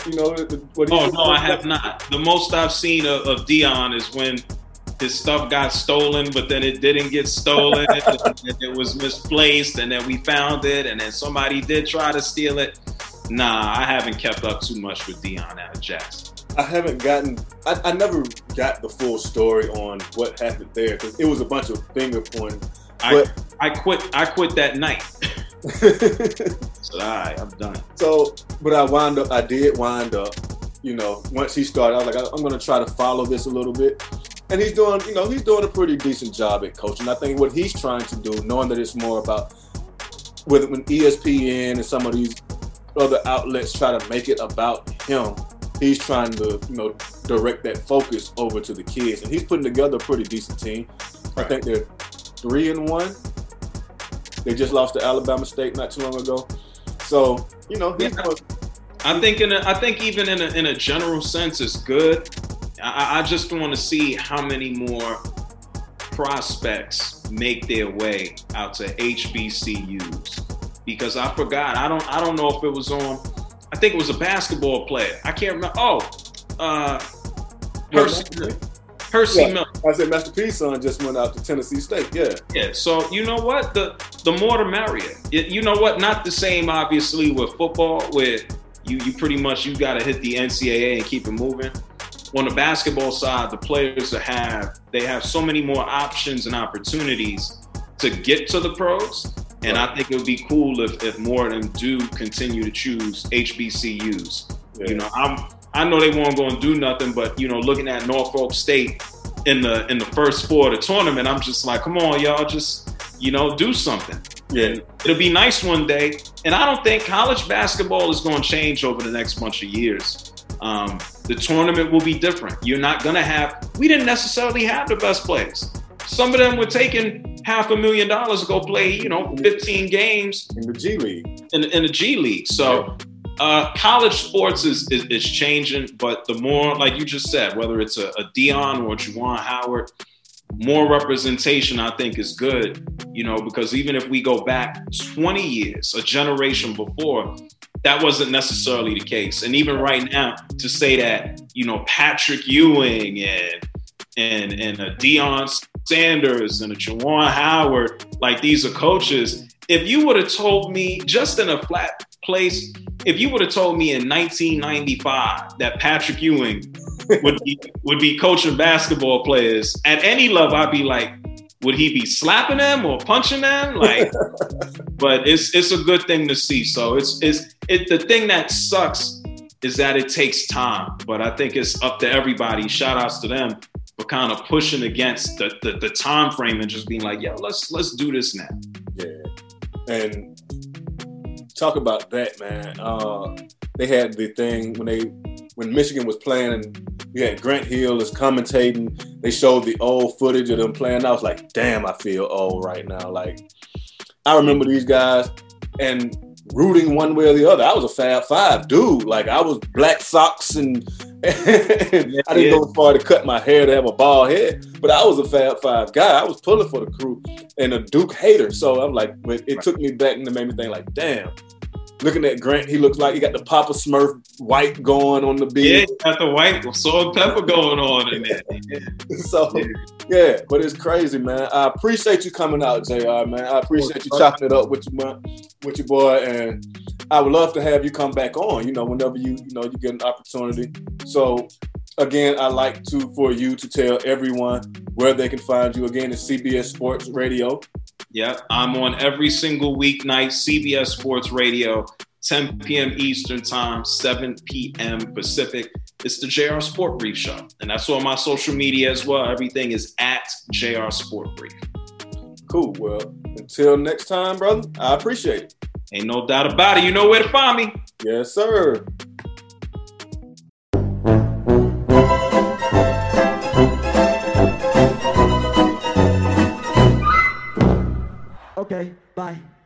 I have not. The most I've seen of Deion is when his stuff got stolen, but then it didn't get stolen, and it was misplaced, and then we found it, and then somebody did try to steal it. Nah, I haven't kept up too much with Deion out of Jackson. I never got the full story on what happened there, because it was a bunch of finger pointing. I quit that night. So I'm done. So, but I did wind up, once he started, I was like, I'm going to try to follow this a little bit. And he's doing a pretty decent job at coaching. I think what he's trying to do, knowing that it's more about when ESPN and some of these other outlets try to make it about him, he's trying to, direct that focus over to the kids. And he's putting together a pretty decent team. Right. I think they're 3-1. They just lost to Alabama State not too long ago. So, you know, I think even in a general sense, it's good. I just want to see how many more prospects make their way out to HBCUs, because I forgot. I don't know if it was on. I think it was a basketball player. I can't remember. Percy Miller. I said Master P's son just went out to Tennessee State. Yeah. Yeah. So you know what? The more the merrier. You know what? Not the same, obviously, with football, where you pretty much you got to hit the NCAA and keep it moving. On the basketball side, the players they have so many more options and opportunities to get to the pros. And I think it would be cool if more of them do continue to choose HBCUs. Yeah. You know, I know they weren't going to do nothing, but you know, looking at Norfolk State in the first four of the tournament, I'm just like, come on, y'all, just do something. Yeah, and it'll be nice one day. And I don't think college basketball is going to change over the next bunch of years. The tournament will be different. You're not going to have. We didn't necessarily have the best players. Some of them were taking $500,000 to go play, 15 games in the G League. In the G League. So. Yeah. College sports is changing, but the more, like you just said, whether it's a Deion or Juwan Howard, more representation I think is good, because even if we go back 20 years, a generation before, that wasn't necessarily the case. And even right now, to say that, Patrick Ewing and a Deion Sanders and a Juwan Howard, like these are coaches, if you would have told me just in a flat place, if you would have told me in 1995 that Patrick Ewing would be coaching basketball players at any level, I'd be like, would he be slapping them or punching them? Like, but it's a good thing to see. So it's the thing that sucks is that it takes time, but I think it's up to everybody. Shout outs to them for kind of pushing against the time frame and just being like, yeah, let's do this now. Yeah, and. Talk about that, man. They had the thing when Michigan was playing and we had Grant Hill as commentating. They showed the old footage of them playing. I was like, damn, I feel old right now. Like, I remember these guys and rooting one way or the other. I was a Fab Five dude. Like, I was Black Sox and I didn't go as far to cut my hair to have a bald head, but I was a Fab Five guy. I was pulling for the crew and a Duke hater. So I'm like, but it took me back and it made me think like, damn. Looking at Grant, he looks like he got the Papa Smurf white going on the beard. Yeah, he got the white salt and pepper going on in there. So, yeah, but it's crazy, man. I appreciate you coming out, JR, man. I appreciate you chopping it up with your boy, and I would love to have you come back on, whenever you get an opportunity. So, again, I like for you to tell everyone where they can find you. Again, it's CBS Sports Radio. Yeah, I'm on every single weeknight, CBS Sports Radio, 10 p.m. Eastern Time, 7 p.m. Pacific. It's the JR Sport Brief Show. And that's on my social media as well. Everything is at JR Sport Brief. Cool. Well, until next time, brother, I appreciate it. Ain't no doubt about it. You know where to find me. Yes, sir. Okay, bye.